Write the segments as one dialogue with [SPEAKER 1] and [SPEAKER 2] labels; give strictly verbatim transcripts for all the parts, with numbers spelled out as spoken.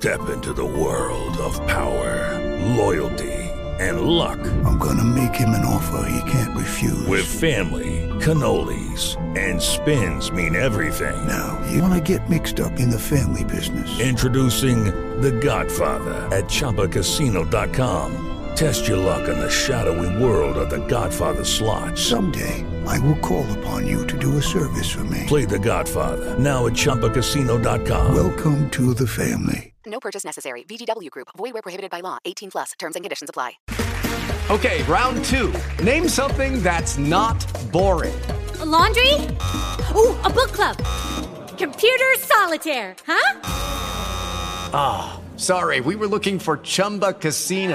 [SPEAKER 1] Step into the world of power, loyalty, and luck.
[SPEAKER 2] I'm gonna make him an offer he can't refuse.
[SPEAKER 1] With family, cannolis, and spins mean everything.
[SPEAKER 2] Now, you wanna get mixed up in the family business.
[SPEAKER 1] Introducing The Godfather at Chumba Casino dot com. Test your luck in the shadowy world of The Godfather slot.
[SPEAKER 2] Someday, I will call upon you to do a service for me.
[SPEAKER 1] Play The Godfather, now at Chumba Casino dot com.
[SPEAKER 2] Welcome to the family.
[SPEAKER 3] No purchase necessary. V G W Group. Void where prohibited by law. eighteen plus. Terms and conditions apply.
[SPEAKER 4] Okay, round two. Name something that's not boring.
[SPEAKER 5] A laundry? Ooh, a book club. Computer solitaire, huh?
[SPEAKER 4] Ah, oh, sorry. We were looking for Chumba Casino.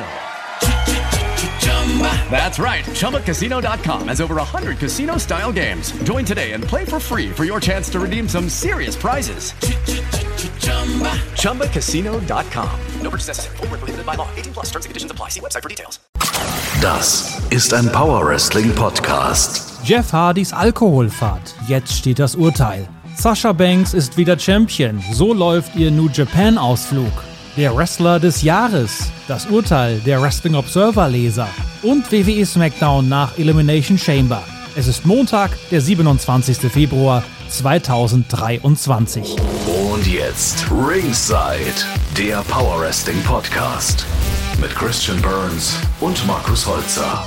[SPEAKER 4] That's right. Chumba Casino dot com has over one hundred casino-style games. Join today and play for free for your chance to redeem some serious prizes. Chumba Casino dot com. No purchase necessary. Void where prohibited by law. eighteen plus. Terms and conditions apply. See website for details.
[SPEAKER 6] Das ist ein Power Wrestling Podcast.
[SPEAKER 7] Jeff Hardys Alkoholfahrt. Jetzt steht das Urteil. Sasha Banks ist wieder Champion. So läuft ihr New Japan Ausflug. Der Wrestler des Jahres, das Urteil der Wrestling Observer Leser und W W E SmackDown nach Elimination Chamber. Es ist Montag, der siebenundzwanzigster Februar zweitausenddreiundzwanzig.
[SPEAKER 6] Und jetzt Ringside, der Power Wrestling Podcast mit Christian Burns und Markus Holzer.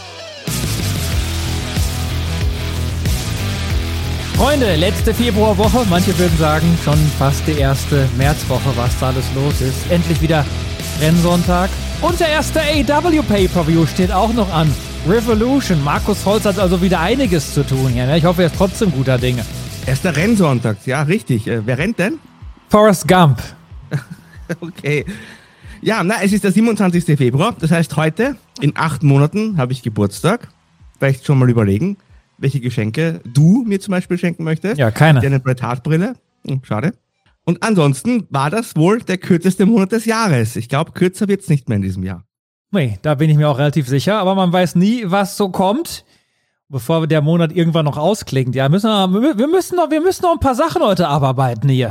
[SPEAKER 7] Freunde, letzte Februarwoche, manche würden sagen schon fast die erste Märzwoche, was da alles los ist. Endlich wieder Rennsonntag und der erste A E W Pay-Per-View steht auch noch an. Revolution, Markus Holz hat also wieder einiges zu tun hier. Ne? Ich hoffe, er ist trotzdem guter Dinge.
[SPEAKER 8] Erster Rennsonntag, ja richtig. Äh, wer rennt denn?
[SPEAKER 7] Forrest Gump.
[SPEAKER 8] Okay. Ja, na, es ist der siebenundzwanzigster Februar, das heißt heute, in acht Monaten habe ich Geburtstag. Vielleicht schon mal überlegen, welche Geschenke du mir zum Beispiel schenken möchtest.
[SPEAKER 7] Ja, keine.
[SPEAKER 8] Eine Bret Hart Brille. Hm, schade. Und ansonsten war das wohl der kürzeste Monat des Jahres. Ich glaube, kürzer wird's nicht mehr in diesem Jahr.
[SPEAKER 7] Nee, da bin ich mir auch relativ sicher. Aber man weiß nie, was so kommt, bevor der Monat irgendwann noch ausklingt. Ja, müssen wir, wir, müssen noch, wir müssen noch ein paar Sachen heute abarbeiten hier.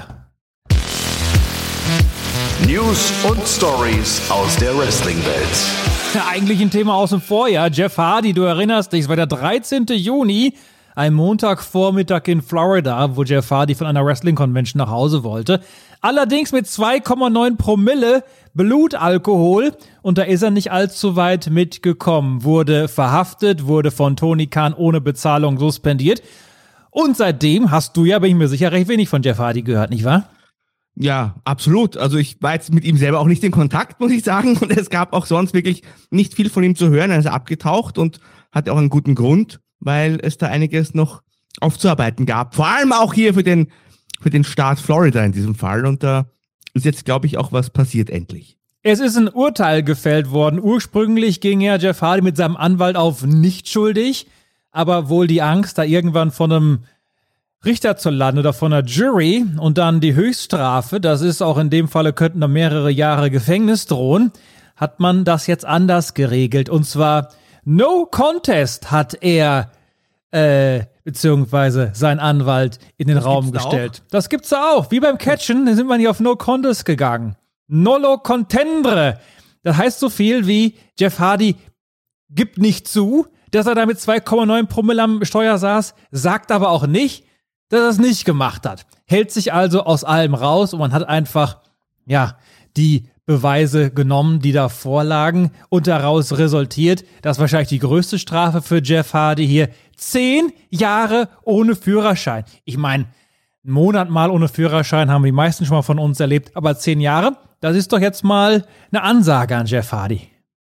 [SPEAKER 6] News und Stories aus der Wrestling-Welt.
[SPEAKER 7] Ja, eigentlich ein Thema aus dem Vorjahr. Jeff Hardy, du erinnerst dich, es war der dreizehnter Juni, ein Montagvormittag in Florida, wo Jeff Hardy von einer Wrestling-Convention nach Hause wollte. Allerdings mit zwei Komma neun Promille Blutalkohol und da ist er nicht allzu weit mitgekommen. Wurde verhaftet, wurde von Tony Khan ohne Bezahlung suspendiert. Und seitdem hast du ja, bin ich mir sicher, recht wenig von Jeff Hardy gehört, nicht wahr?
[SPEAKER 8] Ja, absolut. Also ich war jetzt mit ihm selber auch nicht in Kontakt, muss ich sagen. Und es gab auch sonst wirklich nicht viel von ihm zu hören. Er ist abgetaucht und hatte auch einen guten Grund, weil es da einiges noch aufzuarbeiten gab. Vor allem auch hier für den, für den Staat Florida in diesem Fall. Und da ist jetzt, glaube ich, auch was passiert endlich.
[SPEAKER 7] Es ist ein Urteil gefällt worden. Ursprünglich ging ja Jeff Hardy mit seinem Anwalt auf nicht schuldig. Aber wohl die Angst, da irgendwann von einem Richter zu landen oder von einer Jury und dann die Höchststrafe, das ist auch in dem Falle, könnten da mehrere Jahre Gefängnis drohen, hat man das jetzt anders geregelt. Und zwar No Contest hat er, äh, beziehungsweise sein Anwalt in den das Raum gestellt. Auch? Das gibt's da auch. Wie beim Catchen, da sind wir nicht auf No Contest gegangen. Nolo contendere. Das heißt so viel wie Jeff Hardy gibt nicht zu, dass er da mit zwei Komma neun Promille am Steuer saß, sagt aber auch nicht, dass er es nicht gemacht hat. Hält sich also aus allem raus und man hat einfach, ja, die Beweise genommen, die da vorlagen und daraus resultiert, dass wahrscheinlich die größte Strafe für Jeff Hardy hier zehn Jahre ohne Führerschein. Ich meine, einen Monat mal ohne Führerschein haben die meisten schon mal von uns erlebt, aber zehn Jahre, das ist doch jetzt mal eine Ansage an Jeff Hardy.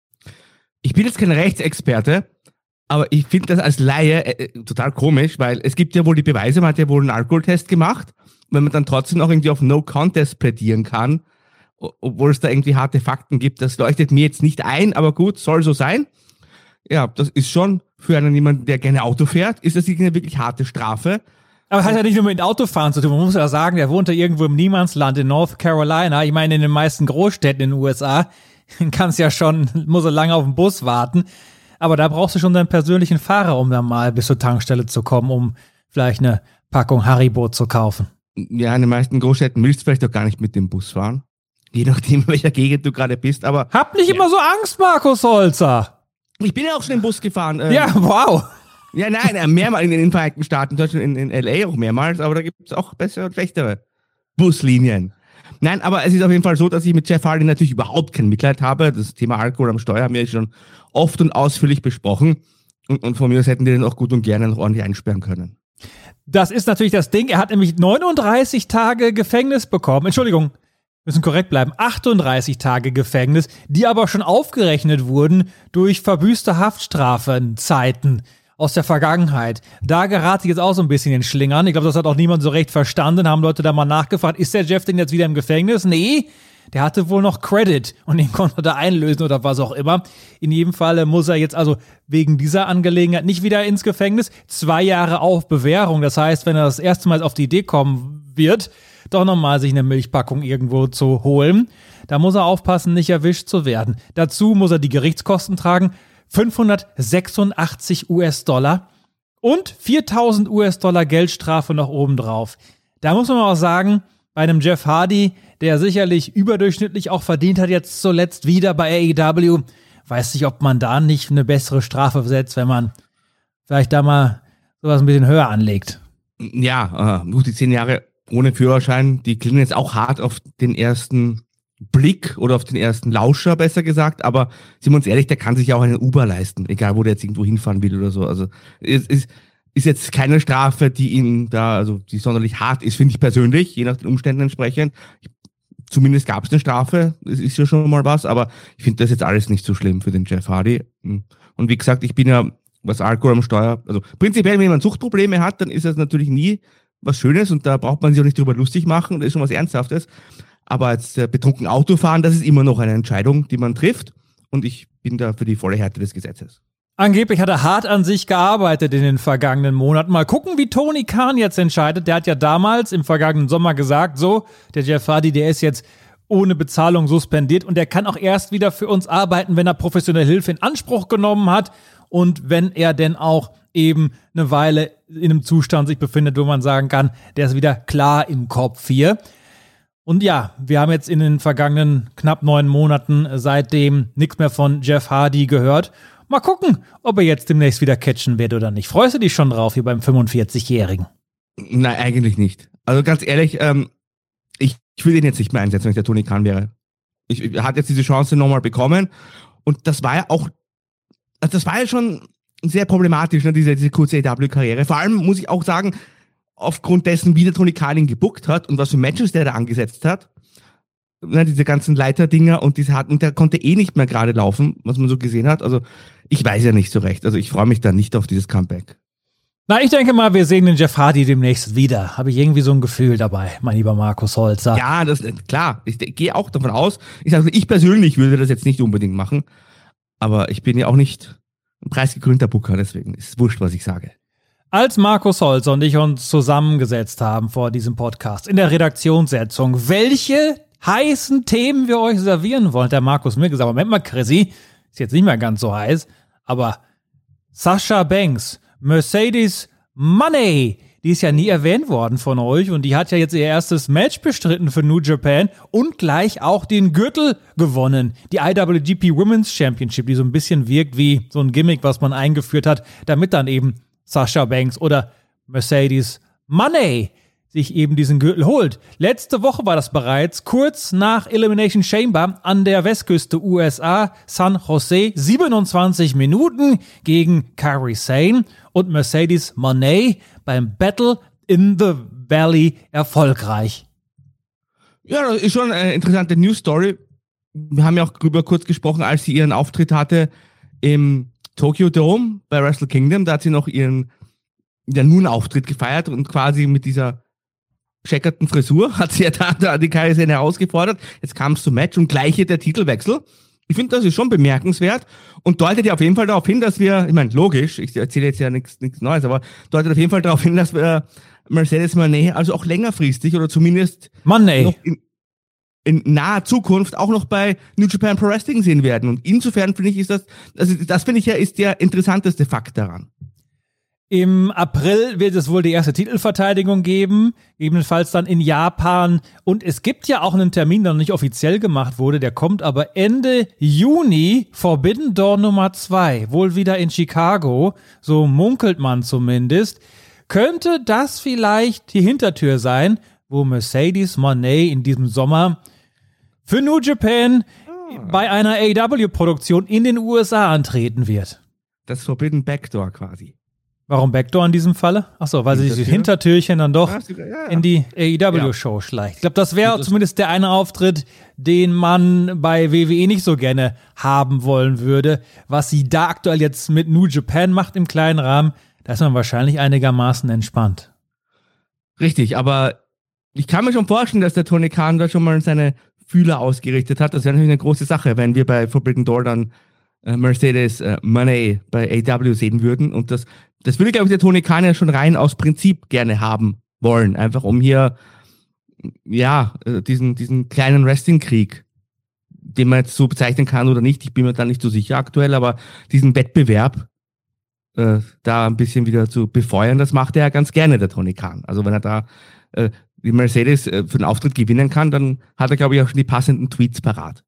[SPEAKER 8] Ich bin jetzt kein Rechtsexperte, aber ich finde das als Laie äh, total komisch, weil es gibt ja wohl die Beweise, man hat ja wohl einen Alkoholtest gemacht, wenn man dann trotzdem auch irgendwie auf No Contest plädieren kann, obwohl es da irgendwie harte Fakten gibt, das leuchtet mir jetzt nicht ein, aber gut, soll so sein. Ja, das ist schon für einen jemanden, der gerne Auto fährt, ist das eine wirklich harte Strafe.
[SPEAKER 7] Aber es hat ja nicht nur mit Autofahren zu tun, man muss ja sagen, der wohnt ja irgendwo im Niemandsland in North Carolina, ich meine in den meisten Großstädten in den U S A, kannst ja schon, muss er lange auf den Bus warten. Aber da brauchst du schon deinen persönlichen Fahrer, um dann mal bis zur Tankstelle zu kommen, um vielleicht eine Packung Haribo zu kaufen.
[SPEAKER 8] Ja, in den meisten Großstädten willst du vielleicht auch gar nicht mit dem Bus fahren. Je nachdem, in welcher Gegend du gerade bist, aber...
[SPEAKER 7] Hab nicht ja. immer so Angst, Markus Holzer.
[SPEAKER 8] Ich bin ja auch schon im Bus gefahren. Ähm,
[SPEAKER 7] ja, wow.
[SPEAKER 8] Ja, nein, mehrmals in den Vereinigten Staaten, zum Beispiel in, in L A auch mehrmals, aber da gibt es auch bessere und schlechtere Buslinien. Nein, aber es ist auf jeden Fall so, dass ich mit Jeff Hardy natürlich überhaupt kein Mitleid habe. Das Thema Alkohol am Steuer haben wir schon oft und ausführlich besprochen. Und, und von mir aus hätten die den auch gut und gerne noch ordentlich einsperren können.
[SPEAKER 7] Das ist natürlich das Ding. Er hat nämlich neununddreißig Tage Gefängnis bekommen. Entschuldigung, müssen korrekt bleiben. achtunddreißig Tage Gefängnis, die aber schon aufgerechnet wurden durch verbüßte Haftstrafenzeiten aus der Vergangenheit. Da gerate ich jetzt auch so ein bisschen in Schlingern. Ich glaube, das hat auch niemand so recht verstanden. Haben Leute da mal nachgefragt, ist der Jeff denn jetzt wieder im Gefängnis? Nee, der hatte wohl noch Credit und den konnte er einlösen oder was auch immer. In jedem Fall muss er jetzt also wegen dieser Angelegenheit nicht wieder ins Gefängnis. Zwei Jahre auf Bewährung. Das heißt, wenn er das erste Mal auf die Idee kommen wird, doch nochmal sich eine Milchpackung irgendwo zu holen, da muss er aufpassen, nicht erwischt zu werden. Dazu muss er die Gerichtskosten tragen. fünfhundertsechsundachtzig US-Dollar und viertausend US-Dollar Geldstrafe noch obendrauf. Da muss man auch sagen, bei einem Jeff Hardy, der sicherlich überdurchschnittlich auch verdient hat, jetzt zuletzt wieder bei A E W, weiß nicht, ob man da nicht eine bessere Strafe setzt, wenn man vielleicht da mal sowas ein bisschen höher anlegt.
[SPEAKER 8] Ja, äh, gut, die zehn Jahre ohne Führerschein, die klingen jetzt auch hart auf den ersten Blick oder auf den ersten Lauscher, besser gesagt, aber sind wir uns ehrlich, der kann sich ja auch einen Uber leisten, egal wo der jetzt irgendwo hinfahren will oder so. Also es ist, ist jetzt keine Strafe, die ihn da, also die sonderlich hart ist, finde ich persönlich, je nach den Umständen entsprechend. Zumindest gab es eine Strafe, es ist ja schon mal was, aber ich finde das jetzt alles nicht so schlimm für den Jeff Hardy. Und wie gesagt, ich bin ja, was Alkohol am Steuer, also prinzipiell, wenn jemand Suchtprobleme hat, dann ist das natürlich nie was Schönes und da braucht man sich auch nicht drüber lustig machen und das ist schon was Ernsthaftes. Aber als äh, betrunken Autofahren, das ist immer noch eine Entscheidung, die man trifft. Und ich bin da für die volle Härte des Gesetzes.
[SPEAKER 7] Angeblich hat er hart an sich gearbeitet in den vergangenen Monaten. Mal gucken, wie Tony Khan jetzt entscheidet. Der hat ja damals im vergangenen Sommer gesagt, so, der Jeff Hardy, der ist jetzt ohne Bezahlung suspendiert. Und der kann auch erst wieder für uns arbeiten, wenn er professionelle Hilfe in Anspruch genommen hat. Und wenn er denn auch eben eine Weile in einem Zustand sich befindet, wo man sagen kann, der ist wieder klar im Kopf hier. Und ja, wir haben jetzt in den vergangenen knapp neun Monaten seitdem nichts mehr von Jeff Hardy gehört. Mal gucken, ob er jetzt demnächst wieder catchen wird oder nicht. Freust du dich schon drauf hier beim fünfundvierzigjährigen?
[SPEAKER 8] Nein, eigentlich nicht. Also ganz ehrlich, ähm, ich, ich will ihn jetzt nicht mehr einsetzen, wenn ich der Tony Khan wäre. Ich, ich hat jetzt diese Chance nochmal bekommen und das war ja auch, also das war ja schon sehr problematisch, ne, diese, diese kurze A E W-Karriere. Vor allem muss ich auch sagen, aufgrund dessen, wie der Tony Khan ihn gebuckt hat und was für Matches der da angesetzt hat, ne, diese ganzen Leiterdinger und diese hat, und der konnte eh nicht mehr gerade laufen, was man so gesehen hat. Also ich weiß ja nicht so recht. Also ich freue mich da nicht auf dieses Comeback.
[SPEAKER 7] Na, ich denke mal, wir sehen den Jeff Hardy demnächst wieder. Habe ich irgendwie so ein Gefühl dabei, mein lieber Markus Holzer.
[SPEAKER 8] Ja, das klar. Ich gehe auch davon aus. Ich sage, ich persönlich würde das jetzt nicht unbedingt machen, aber ich bin ja auch nicht ein preisgekrönter Booker, deswegen ist es wurscht, was ich sage.
[SPEAKER 7] Als Markus Holzer und ich uns zusammengesetzt haben vor diesem Podcast in der Redaktionssitzung, welche heißen Themen wir euch servieren wollen, hat der Markus mir gesagt, Moment mal, Chrissy, ist jetzt nicht mehr ganz so heiß, aber Sasha Banks, Mercedes Money, die ist ja nie erwähnt worden von euch und die hat ja jetzt ihr erstes Match bestritten für New Japan und gleich auch den Gürtel gewonnen. Die I W G P Women's Championship, die so ein bisschen wirkt wie so ein Gimmick, was man eingeführt hat, damit dann eben Sasha Banks oder Mercedes Money sich eben diesen Gürtel holt. Letzte Woche war das bereits, kurz nach Elimination Chamber an der Westküste U S A, San Jose, siebenundzwanzig Minuten gegen Kairi Sane und Mercedes Money beim Battle in the Valley erfolgreich.
[SPEAKER 8] Ja, das ist schon eine interessante News-Story. Wir haben ja auch darüber kurz gesprochen, als sie ihren Auftritt hatte im Tokyo Dome bei Wrestle Kingdom. Da hat sie noch ihren ja, nun Auftritt gefeiert und quasi mit dieser checkerten Frisur hat sie ja da, da die Kairi Sane herausgefordert. Jetzt kam es zum Match und gleich hier der Titelwechsel. Ich finde, das ist schon bemerkenswert und deutet ja auf jeden Fall darauf hin, dass wir, ich meine, logisch, ich erzähle jetzt ja nichts nichts Neues, aber deutet auf jeden Fall darauf hin, dass wir Mercedes Money also auch längerfristig oder zumindest
[SPEAKER 7] Money.
[SPEAKER 8] noch in, in naher Zukunft auch noch bei New Japan Pro Wrestling sehen werden. Und insofern finde ich, ist das, also das finde ich ja, ist der interessanteste Fakt daran.
[SPEAKER 7] Im April wird es wohl die erste Titelverteidigung geben, gegebenenfalls dann in Japan. Und es gibt ja auch einen Termin, der noch nicht offiziell gemacht wurde, der kommt aber Ende Juni, Forbidden Door Nummer zwei, wohl wieder in Chicago, so munkelt man zumindest. Könnte das vielleicht die Hintertür sein, wo Mercedes Moné in diesem Sommer für New Japan oh. bei einer A E W-Produktion in den U S A antreten wird?
[SPEAKER 8] Das Forbidden Backdoor quasi.
[SPEAKER 7] Warum Backdoor in diesem Falle? Achso, weil sie sich Hintertürchen dann doch
[SPEAKER 8] ja, ja, ja.
[SPEAKER 7] in die A E W-Show ja. schleicht. Ich glaube, das wäre zumindest der eine Auftritt, den man bei W W E nicht so gerne haben wollen würde. Was sie da aktuell jetzt mit New Japan macht im kleinen Rahmen, da ist man wahrscheinlich einigermaßen entspannt.
[SPEAKER 8] Richtig, aber ich kann mir schon vorstellen, dass der Tony Khan da schon mal seine Fühler ausgerichtet hat. Das wäre natürlich eine große Sache, wenn wir bei Forbidden Door dann äh, Mercedes äh, Moné bei A E W sehen würden. Und das Das würde, glaube ich, der Tony Khan ja schon rein aus Prinzip gerne haben wollen. Einfach um hier, ja, diesen, diesen kleinen Wrestling-Krieg, den man jetzt so bezeichnen kann oder nicht, ich bin mir da nicht so sicher aktuell, aber diesen Wettbewerb äh, da ein bisschen wieder zu befeuern, das macht er ja ganz gerne, der Tony Khan. Also wenn er da äh, die Mercedes äh, für den Auftritt gewinnen kann, dann hat er, glaube ich, auch schon die passenden Tweets parat.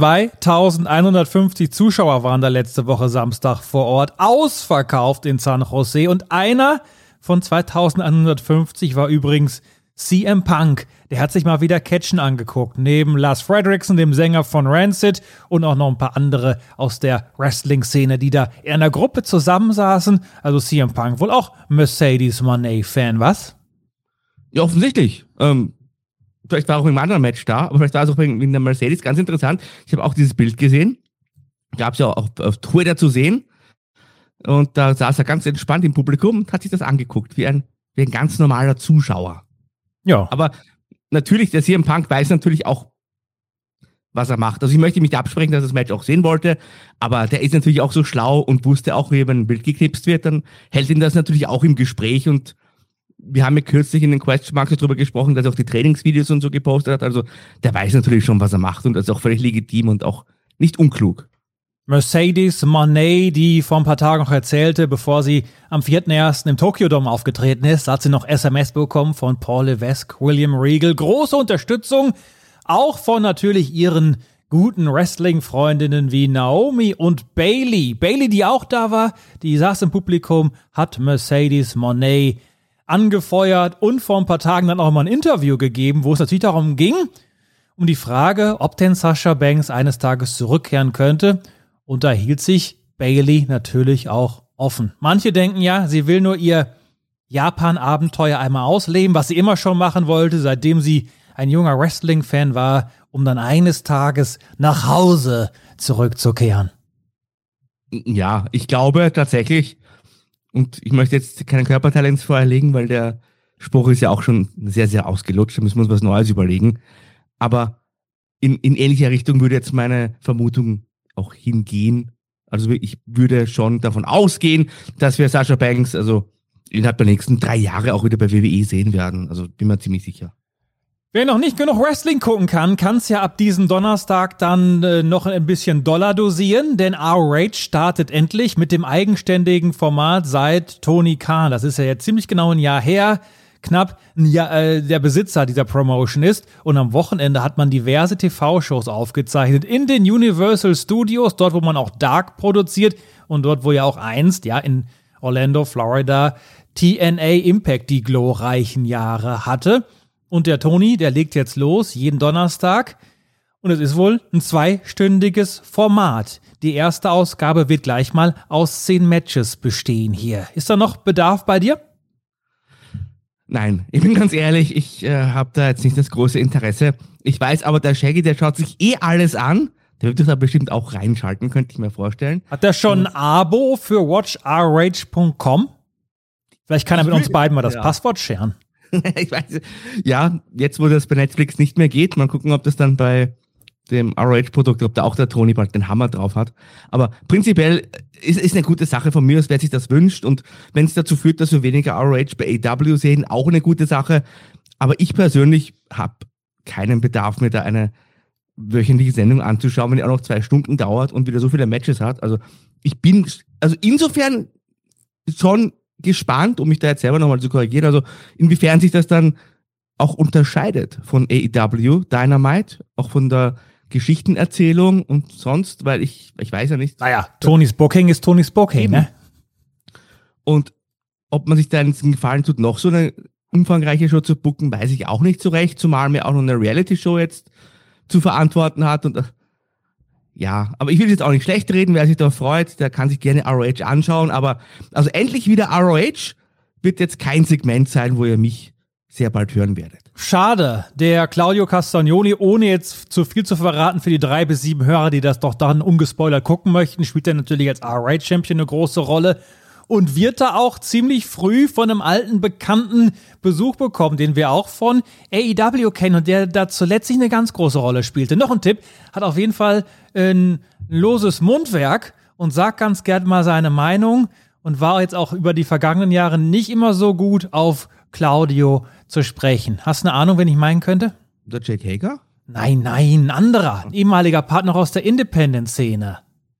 [SPEAKER 7] zweitausendeinhundertfünfzig Zuschauer waren da letzte Woche Samstag vor Ort, ausverkauft in San Jose. Und einer von zweitausendeinhundertfünfzig war übrigens C M Punk. Der hat sich mal wieder Catchen angeguckt. Neben Lars Frederiksen, dem Sänger von Rancid, und auch noch ein paar andere aus der Wrestling-Szene, die da in einer Gruppe zusammensaßen. Also C M Punk wohl auch Mercedes Moné-Fan, was?
[SPEAKER 8] Ja, offensichtlich. Ähm Vielleicht war er auch im anderen Match da, aber vielleicht war es auch in der Mercedes. Ganz interessant. Ich habe auch dieses Bild gesehen. Gab es ja auch auf, auf Twitter zu sehen. Und da saß er ganz entspannt im Publikum und hat sich das angeguckt, wie ein, wie ein ganz normaler Zuschauer.
[SPEAKER 7] Ja.
[SPEAKER 8] Aber natürlich, der C M Punk weiß natürlich auch, was er macht. Also ich möchte mich absprechen, dass er das Match auch sehen wollte, aber der ist natürlich auch so schlau und wusste auch, wie wenn ein Bild geknipst wird, dann hält ihn das natürlich auch im Gespräch. Und wir haben ja kürzlich in den Question Marks darüber gesprochen, dass er auch die Trainingsvideos und so gepostet hat. Also der weiß natürlich schon, was er macht, und das ist auch völlig legitim und auch nicht unklug.
[SPEAKER 7] Mercedes Moné, die vor ein paar Tagen noch erzählte, bevor sie am vierten ersten im Tokyo Dome aufgetreten ist, hat sie noch S M S bekommen von Paul Levesque, William Regal. Große Unterstützung, auch von natürlich ihren guten Wrestling-Freundinnen wie Naomi und Bayley. Bayley, die auch da war, die saß im Publikum, hat Mercedes Moné angefeuert und vor ein paar Tagen dann auch mal ein Interview gegeben, wo es natürlich darum ging, um die Frage, ob denn Sasha Banks eines Tages zurückkehren könnte. Und da hielt sich Bayley natürlich auch offen. Manche denken ja, sie will nur ihr Japan-Abenteuer einmal ausleben, was sie immer schon machen wollte, seitdem sie ein junger Wrestling-Fan war, um dann eines Tages nach Hause zurückzukehren.
[SPEAKER 8] Ja, ich glaube tatsächlich, und ich möchte jetzt keinen Körperteil ins Feuer legen, weil der Spruch ist ja auch schon sehr, sehr ausgelutscht. Da müssen wir uns was Neues überlegen. Aber in, in ähnlicher Richtung würde jetzt meine Vermutung auch hingehen. Also ich würde schon davon ausgehen, dass wir Sasha Banks also innerhalb der nächsten drei Jahre auch wieder bei W W E sehen werden. Also bin mir ziemlich sicher.
[SPEAKER 7] Wer noch nicht genug Wrestling gucken kann, kann es ja ab diesem Donnerstag dann äh, noch ein bisschen Dollar dosieren, denn R-Rage startet endlich mit dem eigenständigen Format seit Tony Khan. Das ist ja jetzt ziemlich genau ein Jahr her, knapp ein Jahr, äh, der Besitzer dieser Promotion ist. Und am Wochenende hat man diverse T V-Shows aufgezeichnet in den Universal Studios, dort wo man auch Dark produziert und dort wo ja auch einst, ja in Orlando, Florida, T N A Impact die glorreichen Jahre hatte. Und der Tony, der legt jetzt los, jeden Donnerstag. Und es ist wohl ein zweistündiges Format. Die erste Ausgabe wird gleich mal aus zehn Matches bestehen hier. Ist da noch Bedarf bei dir?
[SPEAKER 8] Nein, ich bin ganz ehrlich, ich äh, habe da jetzt nicht das große Interesse. Ich weiß aber, der Shaggy, der schaut sich eh alles an. Der wird da bestimmt auch reinschalten, könnte ich mir vorstellen. Hat
[SPEAKER 7] der schon ein Abo für watch r rage punkt com? Vielleicht kann er mit uns beiden mal das ja. Passwort scheren.
[SPEAKER 8] Ich weiß, ja, jetzt wo das bei Netflix nicht mehr geht, mal gucken, ob das dann bei dem R-Rage-Produkt, ob da auch der Tony bald den Hammer drauf hat. Aber prinzipiell ist es eine gute Sache von mir aus, wer sich das wünscht. Und wenn es dazu führt, dass wir weniger R-Rage bei A E W sehen, auch eine gute Sache. Aber ich persönlich habe keinen Bedarf, mir da eine wöchentliche Sendung anzuschauen, wenn die auch noch zwei Stunden dauert und wieder so viele Matches hat. Also ich bin, also insofern schon gespannt, um mich da jetzt selber nochmal zu korrigieren, also inwiefern sich das dann auch unterscheidet von A E W Dynamite, auch von der Geschichtenerzählung und sonst, weil ich, ich weiß ja nicht.
[SPEAKER 7] Naja, Tonys Booking ist Tonys Booking, ne?
[SPEAKER 8] Und ob man sich da einen Gefallen tut, noch so eine umfangreiche Show zu booken, weiß ich auch nicht so recht, zumal mir auch noch eine Reality-Show jetzt zu verantworten hat und ja, aber ich will jetzt auch nicht schlecht reden, wer sich da freut, der kann sich gerne R O H anschauen, aber also endlich wieder R O H wird jetzt kein Segment sein, wo ihr mich sehr bald hören werdet.
[SPEAKER 7] Schade, der Claudio Castagnoli, ohne jetzt zu viel zu verraten für die drei bis sieben Hörer, die das doch dann ungespoilert gucken möchten, spielt er natürlich als R O H-Champion eine große Rolle und wird da auch ziemlich früh von einem alten Bekannten Besuch bekommen, den wir auch von A E W kennen und der da zuletzt eine ganz große Rolle spielte. Noch ein Tipp, hat auf jeden Fall ein loses Mundwerk und sagt ganz gern mal seine Meinung und war jetzt auch über die vergangenen Jahre nicht immer so gut auf Claudio zu sprechen. Hast du eine Ahnung, wen ich meinen könnte?
[SPEAKER 8] Der Jake Hager?
[SPEAKER 7] Nein, nein, ein anderer. Ein ehemaliger Partner aus der Independent-Szene.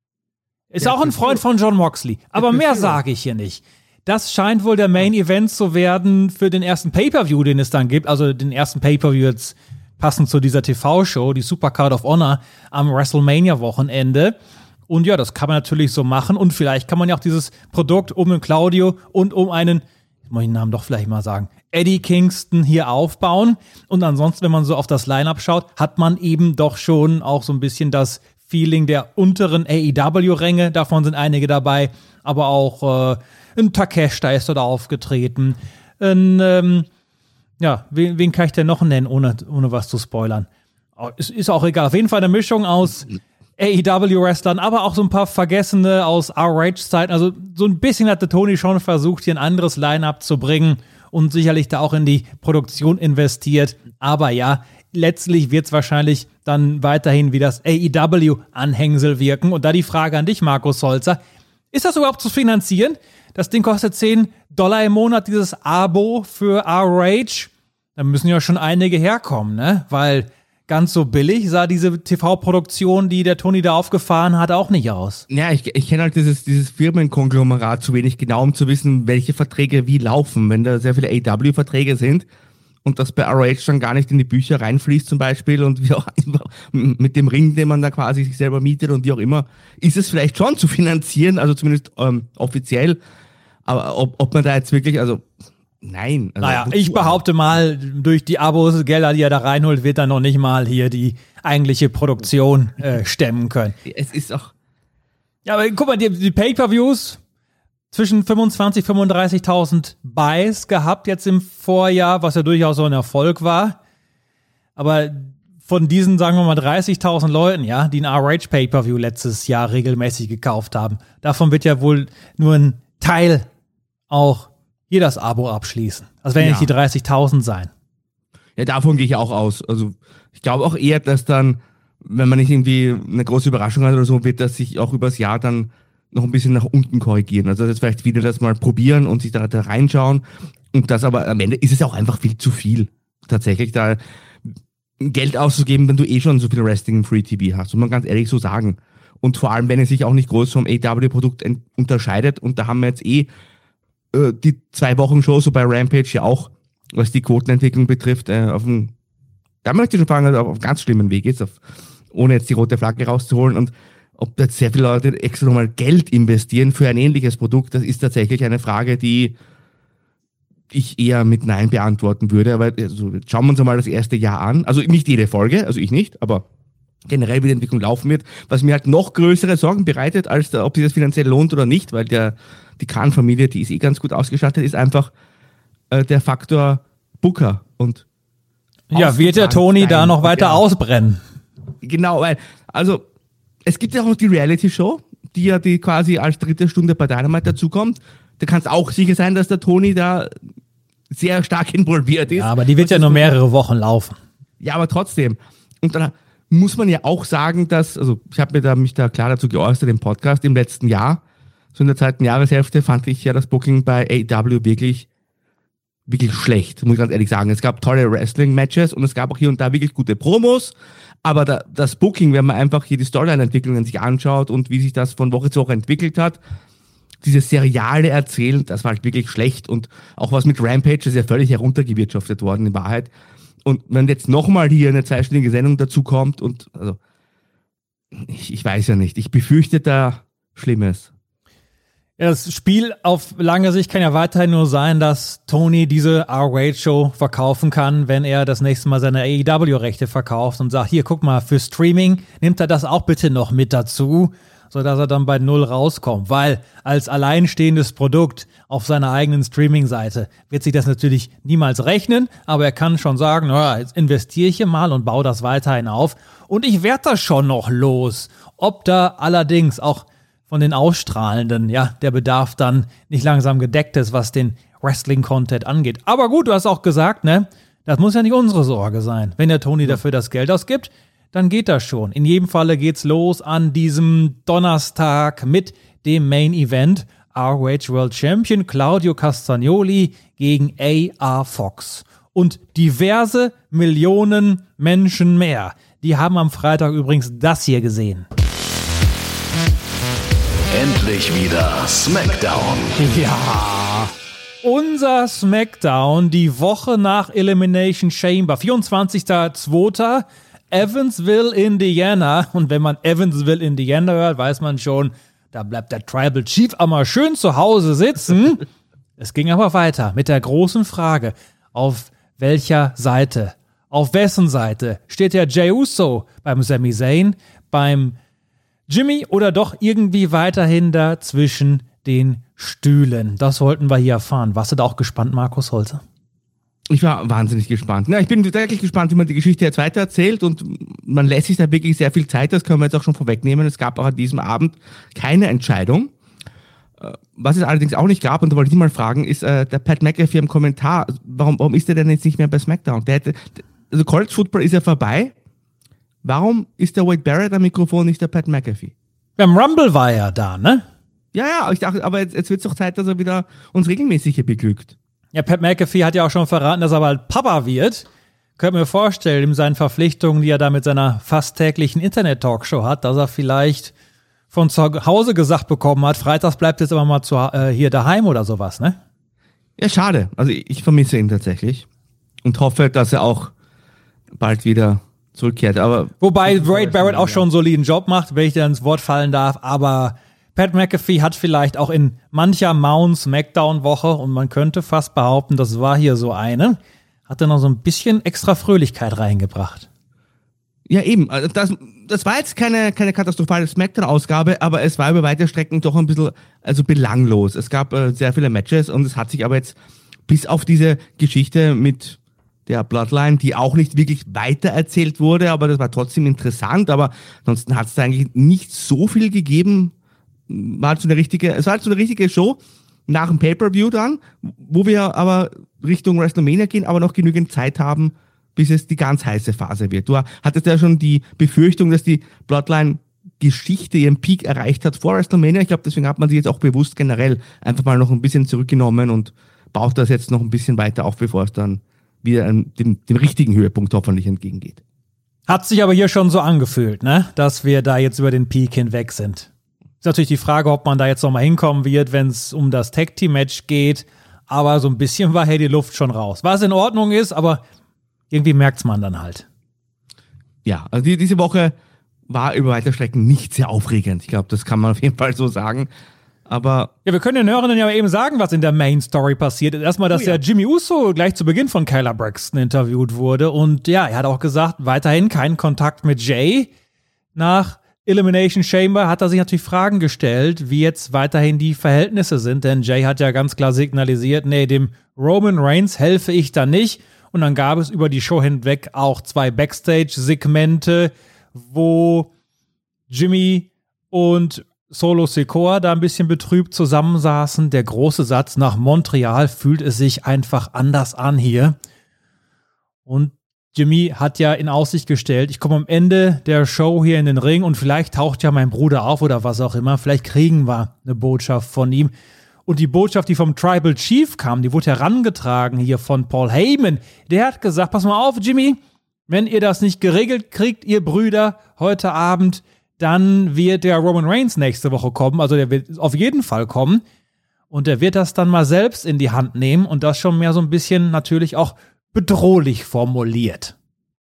[SPEAKER 7] Ist ja, auch ein Freund von John Moxley. Aber mehr sage ich hier nicht. Das scheint wohl der Main-Event zu werden für den ersten Pay-Per-View, den es dann gibt. Also den ersten Pay-Per-View jetzt passend zu dieser T V-Show, die Supercard of Honor am WrestleMania-Wochenende. Und ja, das kann man natürlich so machen. Und vielleicht kann man ja auch dieses Produkt um den Claudio und um einen, ich muss den Namen doch vielleicht mal sagen, Eddie Kingston hier aufbauen. Und ansonsten, wenn man so auf das Line-Up schaut, hat man eben doch schon auch so ein bisschen das Feeling der unteren A E W-Ränge. Davon sind einige dabei. Aber auch äh, ein Takeshita ist dort aufgetreten. Ein, ähm, ja, wen, wen kann ich denn noch nennen, ohne, ohne was zu spoilern? Es ist auch egal. Auf jeden Fall eine Mischung aus A E W-Wrestlern, aber auch so ein paar Vergessene aus R O H-Zeiten. Also so ein bisschen hat der Tony schon versucht, hier ein anderes Line-Up zu bringen und sicherlich da auch in die Produktion investiert. Aber ja, letztlich wird es wahrscheinlich dann weiterhin wie das A E W-Anhängsel wirken. Und da die Frage an dich, Markus Holzer, ist das überhaupt zu finanzieren? Das Ding kostet zehn Dollar im Monat, dieses Abo für R O H. Da müssen ja schon einige herkommen, ne? Weil ganz so billig sah diese T V-Produktion, die der Tony da aufgefahren hat, auch nicht aus.
[SPEAKER 8] Ja, ich, ich kenne halt dieses, dieses Firmenkonglomerat zu wenig genau, um zu wissen, welche Verträge wie laufen. Wenn da sehr viele A E W-Verträge sind und das bei R O H dann gar nicht in die Bücher reinfließt zum Beispiel und wie auch immer, mit dem Ring, den man da quasi sich selber mietet und wie auch immer, ist es vielleicht schon zu finanzieren, also zumindest ähm, offiziell. Aber ob, ob man da jetzt wirklich, also nein. Also
[SPEAKER 7] naja, ich behaupte mal, durch die Abos, Gelder, die er da reinholt, wird er noch nicht mal hier die eigentliche Produktion äh, stemmen können.
[SPEAKER 8] Es ist auch...
[SPEAKER 7] Ja, aber guck mal, die, die Pay-Per-Views zwischen fünfundzwanzigtausend, fünfunddreißigtausend Buys gehabt jetzt im Vorjahr, was ja durchaus so ein Erfolg war. Aber von diesen, sagen wir mal, dreißigtausend Leuten, ja, die ein R O H Pay-Per-View letztes Jahr regelmäßig gekauft haben, davon wird ja wohl nur ein Teil auch hier das Abo abschließen. Das werden ja nicht die dreißigtausend sein.
[SPEAKER 8] Ja, davon gehe ich auch aus. Also ich glaube auch eher, dass dann, wenn man nicht irgendwie eine große Überraschung hat oder so, wird das sich auch übers Jahr dann noch ein bisschen nach unten korrigieren. Also jetzt vielleicht wieder das mal probieren und sich da, da reinschauen. Und das aber am Ende ist es auch einfach viel zu viel, tatsächlich da Geld auszugeben, wenn du eh schon so viel Wrestling im Free T V hast. Muss man ganz ehrlich so sagen. Und vor allem, wenn es sich auch nicht groß vom A E W-Produkt unterscheidet. Und da haben wir jetzt eh äh, die zwei Wochen Show so bei Rampage ja auch, was die Quotenentwicklung betrifft, äh, auf dem, da möchte ich schon fragen, also auf einem ganz schlimmen Weg ist, auf, ohne jetzt die rote Flagge rauszuholen. Und ob jetzt sehr viele Leute extra nochmal Geld investieren für ein ähnliches Produkt, das ist tatsächlich eine Frage, die ich eher mit Nein beantworten würde. Aber also, schauen wir uns mal das erste Jahr an. Also nicht jede Folge, also ich nicht, aber generell wie die Entwicklung laufen wird, was mir halt noch größere Sorgen bereitet, als da, ob sich das finanziell lohnt oder nicht, weil der, die Khan-Familie, die ist eh ganz gut ausgestattet, ist einfach äh, der Faktor Booker. Und
[SPEAKER 7] ja, wird der Tony da noch weiter ja. ausbrennen?
[SPEAKER 8] Genau, weil, also es gibt ja auch noch die Reality-Show, die ja die quasi als dritte Stunde bei Dynamite dazukommt. Da kann es auch sicher sein, dass der Tony da sehr stark involviert ist.
[SPEAKER 7] Ja, aber die wird ja nur mehrere Wochen laufen.
[SPEAKER 8] Ja, aber trotzdem. Und dann muss man ja auch sagen, dass, also ich habe mir da, mich da klar dazu geäußert im Podcast im letzten Jahr, so in der zweiten Jahreshälfte fand ich ja das Booking bei A E W wirklich, wirklich schlecht, muss ich ganz ehrlich sagen. Es gab tolle Wrestling-Matches und es gab auch hier und da wirklich gute Promos, aber da, das Booking, wenn man einfach hier die Storyline-Entwicklungen sich anschaut und wie sich das von Woche zu Woche entwickelt hat, dieses seriale Erzählen, das war halt wirklich schlecht und auch was mit Rampage ist ja völlig heruntergewirtschaftet worden in Wahrheit. Und wenn jetzt nochmal hier eine zweistündige Sendung dazu kommt und also ich, ich weiß ja nicht, ich befürchte da Schlimmes.
[SPEAKER 7] Ja, das Spiel auf lange Sicht kann ja weiterhin nur sein, dass Tony diese R O H-Show verkaufen kann, wenn er das nächste Mal seine A E W-Rechte verkauft und sagt, hier, guck mal, für Streaming nimmt er das auch bitte noch mit dazu, sodass er dann bei Null rauskommt. Weil als alleinstehendes Produkt auf seiner eigenen Streaming-Seite wird sich das natürlich niemals rechnen, aber er kann schon sagen, naja, jetzt investiere ich hier mal und baue das weiterhin auf und ich werde das schon noch los. Ob da allerdings auch von den Ausstrahlenden, ja, der Bedarf dann nicht langsam gedeckt ist, was den Wrestling-Content angeht. Aber gut, du hast auch gesagt, ne, das muss ja nicht unsere Sorge sein. Wenn der Tony dafür das Geld ausgibt, dann geht das schon. In jedem Falle geht's los an diesem Donnerstag mit dem Main Event. R O H World Champion Claudio Castagnoli gegen A R Fox. Und diverse Millionen Menschen mehr. Die haben am Freitag übrigens das hier gesehen.
[SPEAKER 6] Endlich wieder SmackDown.
[SPEAKER 7] Ja, unser SmackDown, die Woche nach Elimination Chamber, vierundzwanzigster zweiter Evansville, Indiana. Und wenn man Evansville, Indiana hört, weiß man schon, da bleibt der Tribal Chief einmal schön zu Hause sitzen. Es ging aber weiter mit der großen Frage, auf welcher Seite, auf wessen Seite steht der Jey Uso? Beim Sami Zayn, beim Jimmy oder doch irgendwie weiterhin da zwischen den Stühlen? Das wollten wir hier erfahren. Warst du da auch gespannt, Markus Holze?
[SPEAKER 8] Ich war wahnsinnig gespannt. Na, ich bin wirklich gespannt, wie man die Geschichte jetzt weiter erzählt und man lässt sich da wirklich sehr viel Zeit, das können wir jetzt auch schon vorwegnehmen. Es gab auch an diesem Abend keine Entscheidung. Was es allerdings auch nicht gab, und da wollte ich mal fragen, ist äh, der Pat McAfee im Kommentar, warum, warum ist der denn jetzt nicht mehr bei SmackDown? Der hätte, also College Football ist ja vorbei. Warum ist der Wade Barrett am Mikrofon, nicht der Pat McAfee?
[SPEAKER 7] Beim Rumble war er da, ne?
[SPEAKER 8] Ja, ja, ich dachte, aber jetzt, jetzt wird es doch Zeit, dass er wieder uns regelmäßig hier beglückt.
[SPEAKER 7] Ja, Pat McAfee hat ja auch schon verraten, dass er bald Papa wird. Könnt mir vorstellen, in seinen Verpflichtungen, die er da mit seiner fast täglichen Internet-Talkshow hat, dass er vielleicht von zu Hause gesagt bekommen hat, freitags bleibt jetzt aber mal zu, äh, hier daheim oder sowas, ne?
[SPEAKER 8] Ja, schade. Also ich, ich vermisse ihn tatsächlich und hoffe, dass er auch bald wieder zurückkehrt. Aber
[SPEAKER 7] wobei Wade Barrett auch schon einen soliden Job macht, wenn ich dir ins Wort fallen darf, aber Pat McAfee hat vielleicht auch in mancher Mount Smackdown-Woche, und man könnte fast behaupten, das war hier so eine, hat er noch so ein bisschen extra Fröhlichkeit reingebracht.
[SPEAKER 8] Ja, eben. Also das, das war jetzt keine, keine katastrophale Smackdown-Ausgabe, aber es war über weite Strecken doch ein bisschen also belanglos. Es gab äh, sehr viele Matches und es hat sich aber jetzt bis auf diese Geschichte mit der Bloodline, die auch nicht wirklich weitererzählt wurde, aber das war trotzdem interessant, aber ansonsten hat es da eigentlich nicht so viel gegeben. War halt so eine richtige, es war halt so eine richtige Show nach dem Pay-Per-View dann, wo wir aber Richtung WrestleMania gehen, aber noch genügend Zeit haben, bis es die ganz heiße Phase wird. Du hattest ja schon die Befürchtung, dass die Bloodline-Geschichte ihren Peak erreicht hat vor WrestleMania. Ich glaube, deswegen hat man sich jetzt auch bewusst generell einfach mal noch ein bisschen zurückgenommen und baut das jetzt noch ein bisschen weiter auf, bevor es dann wieder dem, dem richtigen Höhepunkt hoffentlich entgegengeht.
[SPEAKER 7] Hat sich aber hier schon so angefühlt, ne, dass wir da jetzt über den Peak hinweg sind. Ist natürlich die Frage, ob man da jetzt nochmal hinkommen wird, wenn es um das Tag-Team-Match geht. Aber so ein bisschen war hier die Luft schon raus. Was in Ordnung ist, aber irgendwie merkt's man dann halt.
[SPEAKER 8] Ja, also die, diese Woche war über weite Strecken nicht sehr aufregend. Ich glaube, das kann man auf jeden Fall so sagen. Aber
[SPEAKER 7] ja, wir können den Hörenden ja eben sagen, was in der Main-Story passiert ist. Erstmal, dass oh ja. der Jimmy Uso gleich zu Beginn von Kyla Braxton interviewt wurde. Und ja, er hat auch gesagt, weiterhin keinen Kontakt mit Jay. Nach Elimination Chamber hat er sich natürlich Fragen gestellt, wie jetzt weiterhin die Verhältnisse sind. Denn Jay hat ja ganz klar signalisiert, nee, dem Roman Reigns helfe ich da nicht. Und dann gab es über die Show hinweg auch zwei Backstage-Segmente, wo Jimmy und Solo Sikoa da ein bisschen betrübt zusammensaßen. Der große Satz, nach Montreal fühlt es sich einfach anders an hier. Und Jimmy hat ja in Aussicht gestellt, ich komme am Ende der Show hier in den Ring und vielleicht taucht ja mein Bruder auf oder was auch immer. Vielleicht kriegen wir eine Botschaft von ihm. Und die Botschaft, die vom Tribal Chief kam, die wurde herangetragen hier von Paul Heyman. Der hat gesagt, pass mal auf, Jimmy, wenn ihr das nicht geregelt kriegt, ihr Brüder, heute Abend, dann wird der Roman Reigns nächste Woche kommen, also der wird auf jeden Fall kommen und der wird das dann mal selbst in die Hand nehmen und das schon mehr so ein bisschen natürlich auch bedrohlich formuliert.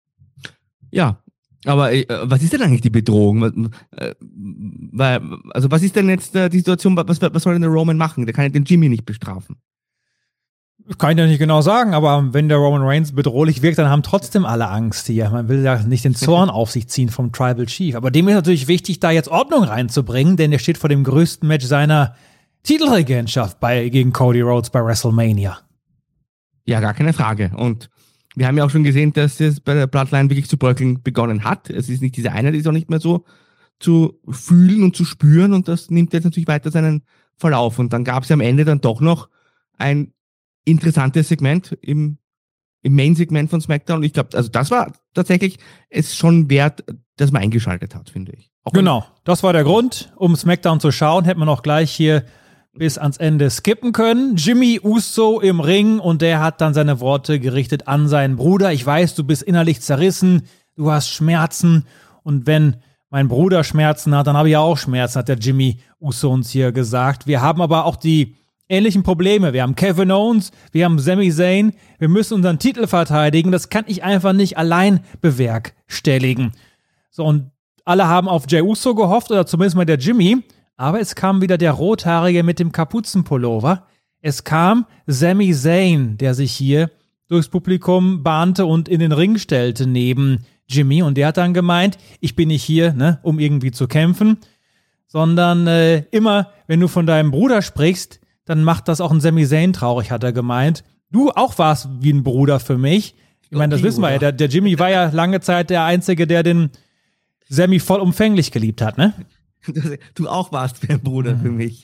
[SPEAKER 8] Ja, aber äh, was ist denn eigentlich die Bedrohung? Äh, weil, also was ist denn jetzt äh, die Situation, was, was soll denn der Roman machen? Der kann ja den Jimmy nicht bestrafen.
[SPEAKER 7] Kann ich ja nicht genau sagen, aber wenn der Roman Reigns bedrohlich wirkt, dann haben trotzdem alle Angst hier. Man will ja nicht den Zorn auf sich ziehen vom Tribal Chief. Aber dem ist natürlich wichtig, da jetzt Ordnung reinzubringen, denn der steht vor dem größten Match seiner Titelregentschaft bei, gegen Cody Rhodes bei WrestleMania.
[SPEAKER 8] Ja, gar keine Frage. Und wir haben ja auch schon gesehen, dass es bei der Bloodline wirklich zu bröckeln begonnen hat. Es ist nicht diese Einheit, die ist auch nicht mehr so zu fühlen und zu spüren und das nimmt jetzt natürlich weiter seinen Verlauf. Und dann gab es ja am Ende dann doch noch ein interessantes Segment im, im Main-Segment von SmackDown. Und ich glaube, also das war tatsächlich es schon wert, dass man eingeschaltet hat, finde ich. Auch
[SPEAKER 7] genau, das war der Grund. Um SmackDown zu schauen, hätte man auch gleich hier bis ans Ende skippen können. Jimmy Uso im Ring und der hat dann seine Worte gerichtet an seinen Bruder. Ich weiß, du bist innerlich zerrissen, du hast Schmerzen und wenn mein Bruder Schmerzen hat, dann habe ich auch Schmerzen, hat der Jimmy Uso uns hier gesagt. Wir haben aber auch die ähnlichen Probleme. Wir haben Kevin Owens, wir haben Sami Zayn, wir müssen unseren Titel verteidigen. Das kann ich einfach nicht allein bewerkstelligen. So, und alle haben auf Jey Uso gehofft, oder zumindest mal der Jimmy, aber es kam wieder der Rothaarige mit dem Kapuzenpullover. Es kam Sami Zayn, der sich hier durchs Publikum bahnte und in den Ring stellte neben Jimmy. Und der hat dann gemeint, ich bin nicht hier, ne, um irgendwie zu kämpfen, sondern äh, immer, wenn du von deinem Bruder sprichst, dann macht das auch ein Sami Zayn traurig, hat er gemeint. Du auch warst wie ein Bruder für mich. Ich meine, das wissen wir ja. Der, der Jimmy war ja lange Zeit der Einzige, der den Sami vollumfänglich geliebt hat, ne?
[SPEAKER 8] Du auch warst wie ein Bruder mhm. für mich.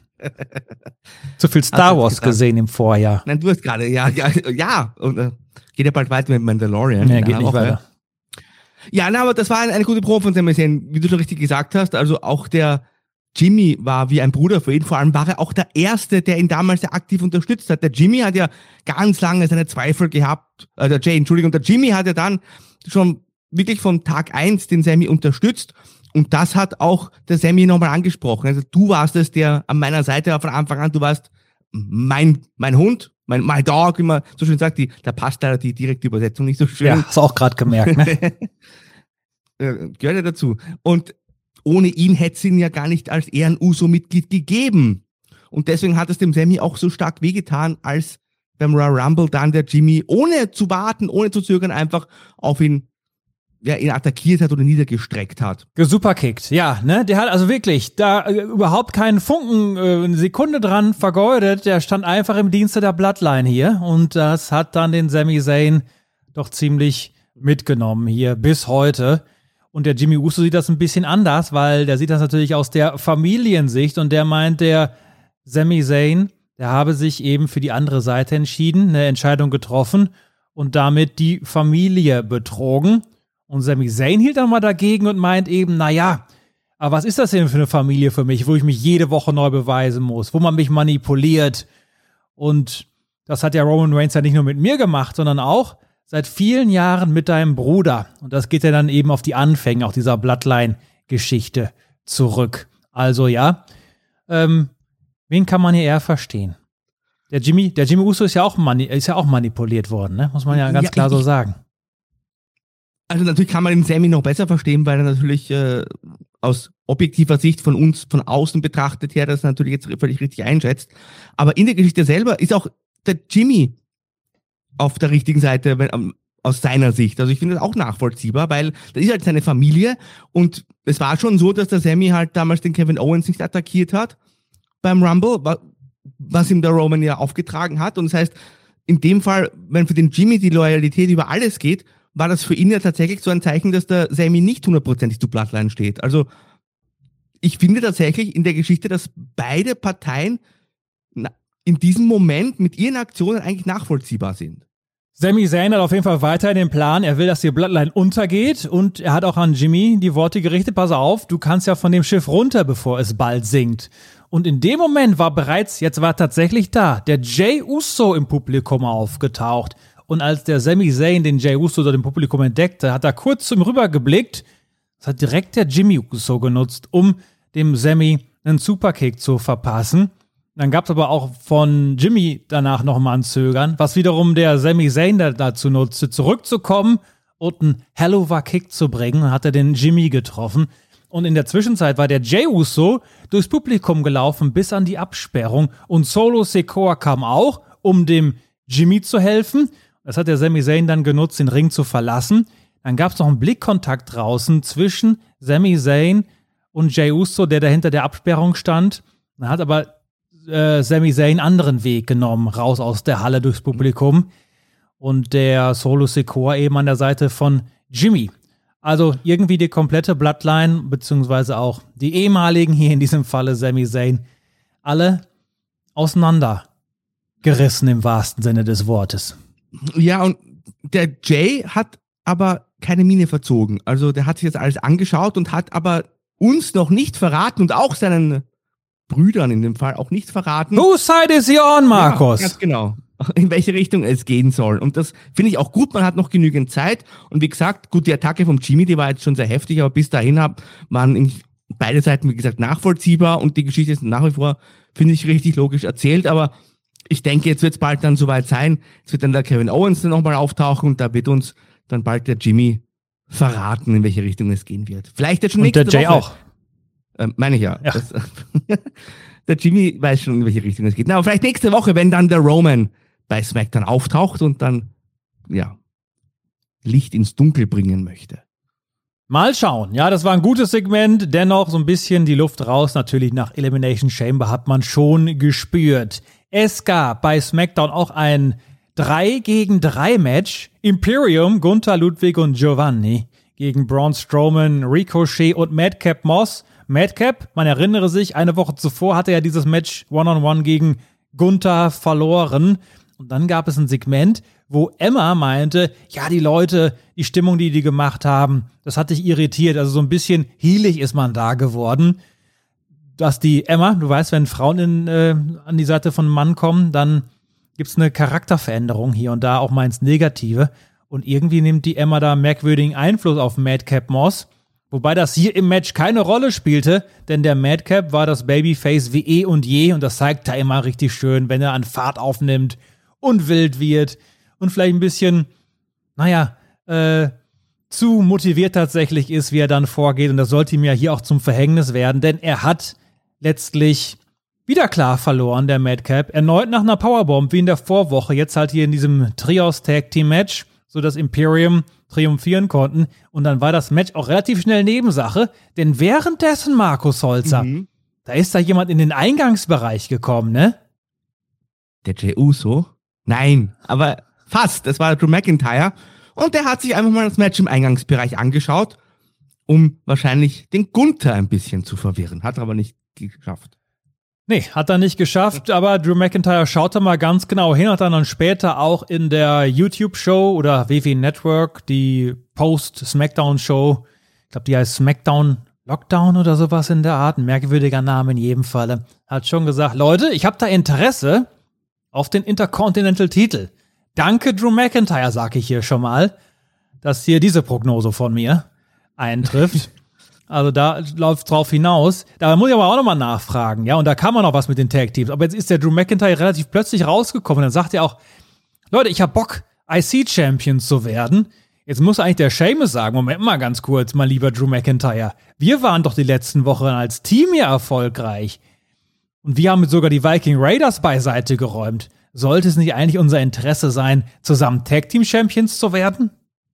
[SPEAKER 7] Zu viel Star Wars gesehen im Vorjahr.
[SPEAKER 8] Nein, du hast gerade, ja, ja, ja. Und äh, geht ja bald weiter mit Mandalorian.
[SPEAKER 7] Ja, geht nicht Woche. weiter.
[SPEAKER 8] Ja, na, aber das war eine, eine gute Probe von Sami Zayn, wie du schon richtig gesagt hast. Also auch der Jimmy war wie ein Bruder für ihn. Vor allem war er auch der Erste, der ihn damals sehr aktiv unterstützt hat. Der Jimmy hat ja ganz lange seine Zweifel gehabt. Äh, der Jay, Entschuldigung, der Jimmy hat ja dann schon wirklich von Tag eins den Sami unterstützt. Und das hat auch der Sami nochmal angesprochen. Also du warst es, der an meiner Seite von Anfang an, du warst mein, mein Hund, mein my dog, wie man so schön sagt. Die, da passt leider die direkte Übersetzung nicht so schön.
[SPEAKER 7] Ja, hast du auch gerade gemerkt, ne?
[SPEAKER 8] Gehört ja dazu. Und ohne ihn hätte es ihn ja gar nicht als Ehren-Uso-Mitglied gegeben. Und deswegen hat es dem Sami auch so stark wehgetan, als beim Royal Rumble dann der Jimmy, ohne zu warten, ohne zu zögern, einfach auf ihn, ja, ihn attackiert hat oder niedergestreckt hat.
[SPEAKER 7] Gesuperkickt, ja, ne? Der hat also wirklich da äh, überhaupt keinen Funken, äh, eine Sekunde dran vergeudet. Der stand einfach im Dienste der Bloodline hier. Und das hat dann den Sami Zayn doch ziemlich mitgenommen hier bis heute. Und der Jimmy Uso sieht das ein bisschen anders, weil der sieht das natürlich aus der Familiensicht und der meint, der Sami Zayn, der habe sich eben für die andere Seite entschieden, eine Entscheidung getroffen und damit die Familie betrogen. Und Sami Zayn hielt dann mal dagegen und meint eben, naja, aber was ist das denn für eine Familie für mich, wo ich mich jede Woche neu beweisen muss, wo man mich manipuliert. Und das hat ja Roman Reigns ja nicht nur mit mir gemacht, sondern auch seit vielen Jahren mit deinem Bruder. Und das geht ja dann eben auf die Anfänge auch dieser Bloodline-Geschichte zurück. Also ja, ähm, wen kann man hier eher verstehen? Der Jimmy, der Jimmy Uso ist ja auch, mani- ist ja auch manipuliert worden, ne? Muss man ja ganz ja, klar ich, so sagen.
[SPEAKER 8] Also natürlich kann man den Sami noch besser verstehen, weil er natürlich äh, aus objektiver Sicht von uns, von außen betrachtet her, das natürlich jetzt völlig richtig einschätzt. Aber in der Geschichte selber ist auch der Jimmy auf der richtigen Seite, wenn, aus seiner Sicht. Also ich finde das auch nachvollziehbar, weil das ist halt seine Familie und es war schon so, dass der Sami halt damals den Kevin Owens nicht attackiert hat beim Rumble, was ihm der Roman ja aufgetragen hat. Und das heißt, in dem Fall, wenn für den Jimmy die Loyalität über alles geht, war das für ihn ja tatsächlich so ein Zeichen, dass der Sami nicht hundertprozentig zu Bloodline steht. Also ich finde tatsächlich in der Geschichte, dass beide Parteien in diesem Moment mit ihren Aktionen eigentlich nachvollziehbar sind.
[SPEAKER 7] Sami Zayn hat auf jeden Fall weiterhin den Plan, er will, dass die Bloodline untergeht und er hat auch an Jimmy die Worte gerichtet, pass auf, du kannst ja von dem Schiff runter, bevor es bald sinkt. Und in dem Moment war bereits, jetzt war tatsächlich da, der Jey Uso im Publikum aufgetaucht. Und als der Sami Zayn den Jey Uso dort im Publikum entdeckte, hat er kurz zum Rüber geblickt, Das hat direkt der Jimmy Uso genutzt, um dem Sami einen Superkick zu verpassen. Dann gab es aber auch von Jimmy danach nochmal ein Zögern, was wiederum der Sami Zayn dazu nutzte, zurückzukommen und einen Helluva-Kick zu bringen. Dann hat er den Jimmy getroffen. Und in der Zwischenzeit war der Jey Uso durchs Publikum gelaufen bis an die Absperrung. Und Solo Sikoa kam auch, um dem Jimmy zu helfen. Das hat der Sami Zayn dann genutzt, den Ring zu verlassen. Dann gab es noch einen Blickkontakt draußen zwischen Sami Zayn und Jey Uso, der da hinter der Absperrung stand. Dann hat aber äh, Sami Zayn einen anderen Weg genommen, raus aus der Halle durchs Publikum. Und der Solo Sikoa eben an der Seite von Jimmy. Also irgendwie die komplette Bloodline, beziehungsweise auch die ehemaligen, hier in diesem Falle Sami Zayn, alle auseinandergerissen im wahrsten Sinne des Wortes.
[SPEAKER 8] Ja, und der Jay hat aber keine Miene verzogen. Also der hat sich jetzt alles angeschaut und hat aber uns noch nicht verraten und auch seinen Brüdern in dem Fall auch nicht verraten.
[SPEAKER 7] Whose side is he on, Markus?
[SPEAKER 8] Ja, ganz genau. In welche Richtung es gehen soll. Und das finde ich auch gut, man hat noch genügend Zeit. Und wie gesagt, gut, die Attacke vom Jimmy, die war jetzt schon sehr heftig, aber bis dahin hab, waren beide Seiten, wie gesagt, nachvollziehbar und die Geschichte ist nach wie vor, finde ich, richtig logisch erzählt. Aber ich denke, jetzt wird es bald dann soweit sein. Jetzt wird dann der Kevin Owens dann nochmal auftauchen und da wird uns dann bald der Jimmy verraten, in welche Richtung es gehen wird. Vielleicht jetzt schon
[SPEAKER 7] und
[SPEAKER 8] nächste
[SPEAKER 7] der Jay
[SPEAKER 8] Woche.
[SPEAKER 7] auch.
[SPEAKER 8] Ähm, meine ich ja.
[SPEAKER 7] ja.
[SPEAKER 8] Das, der Jimmy weiß schon, in welche Richtung es geht. Na, aber vielleicht nächste Woche, wenn dann der Roman bei SmackDown auftaucht und dann, ja, Licht ins Dunkel bringen möchte.
[SPEAKER 7] Mal schauen. Ja, das war ein gutes Segment. Dennoch so ein bisschen die Luft raus. Natürlich nach Elimination Chamber hat man schon gespürt. Es gab bei SmackDown auch ein drei gegen drei Match. Imperium, Gunther, Ludwig und Giovanni gegen Braun Strowman, Ricochet und Madcap Moss. Madcap, man erinnere sich, eine Woche zuvor hatte er dieses Match One-on-One gegen Gunther verloren. Und dann gab es ein Segment, wo Emma meinte, ja, die Leute, die Stimmung, die die gemacht haben, das hat dich irritiert. Also so ein bisschen heelig ist man da geworden. Dass die Emma, du weißt, wenn Frauen in, äh, an die Seite von einem Mann kommen, dann gibt es eine Charakterveränderung hier und da, auch mal ins Negative. Und irgendwie nimmt die Emma da merkwürdigen Einfluss auf Madcap Moss. Wobei das hier im Match keine Rolle spielte, denn der Madcap war das Babyface wie eh und je und das zeigt er immer richtig schön, wenn er an Fahrt aufnimmt und wild wird und vielleicht ein bisschen, naja, äh, zu motiviert tatsächlich ist, wie er dann vorgeht. Und das sollte ihm ja hier auch zum Verhängnis werden, denn er hat letztlich wieder klar verloren, der Madcap. Erneut nach einer Powerbomb, wie in der Vorwoche, jetzt halt hier in diesem Trios-Tag-Team-Match, so dass Imperium triumphieren konnten. Und dann war das Match auch relativ schnell Nebensache, denn währenddessen, Markus Holzer, mhm. da ist da jemand in den Eingangsbereich gekommen, ne?
[SPEAKER 8] Der Jey Uso? Nein, aber fast. Das war Drew McIntyre. Und der hat sich einfach mal das Match im Eingangsbereich angeschaut, um wahrscheinlich den Gunther ein bisschen zu verwirren. Hat er aber nicht geschafft.
[SPEAKER 7] Nee, hat er nicht geschafft, aber Drew McIntyre schaute mal ganz genau hin, hat dann später auch in der YouTube-Show oder W W Network, die Post-Smackdown-Show, ich glaube, die heißt Smackdown Lockdown oder sowas in der Art, ein merkwürdiger Name in jedem Falle, hat schon gesagt, Leute, ich habe da Interesse auf den Intercontinental-Titel. Danke Drew McIntyre, sag ich hier schon mal, dass hier diese Prognose von mir eintrifft. Also da läuft drauf hinaus. Da muss ich aber auch nochmal nachfragen, ja, und da kann man noch was mit den Tag-Teams. Aber jetzt ist der Drew McIntyre relativ plötzlich rausgekommen und dann sagt er auch, Leute, ich hab Bock, I C-Champion zu werden. Jetzt muss eigentlich der Sheamus sagen, Moment mal ganz kurz, mein lieber Drew McIntyre. Wir waren doch die letzten Wochen als Team hier erfolgreich. Und wir haben sogar die Viking Raiders beiseite geräumt. Sollte es nicht eigentlich unser Interesse sein, zusammen Tag-Team-Champions zu werden?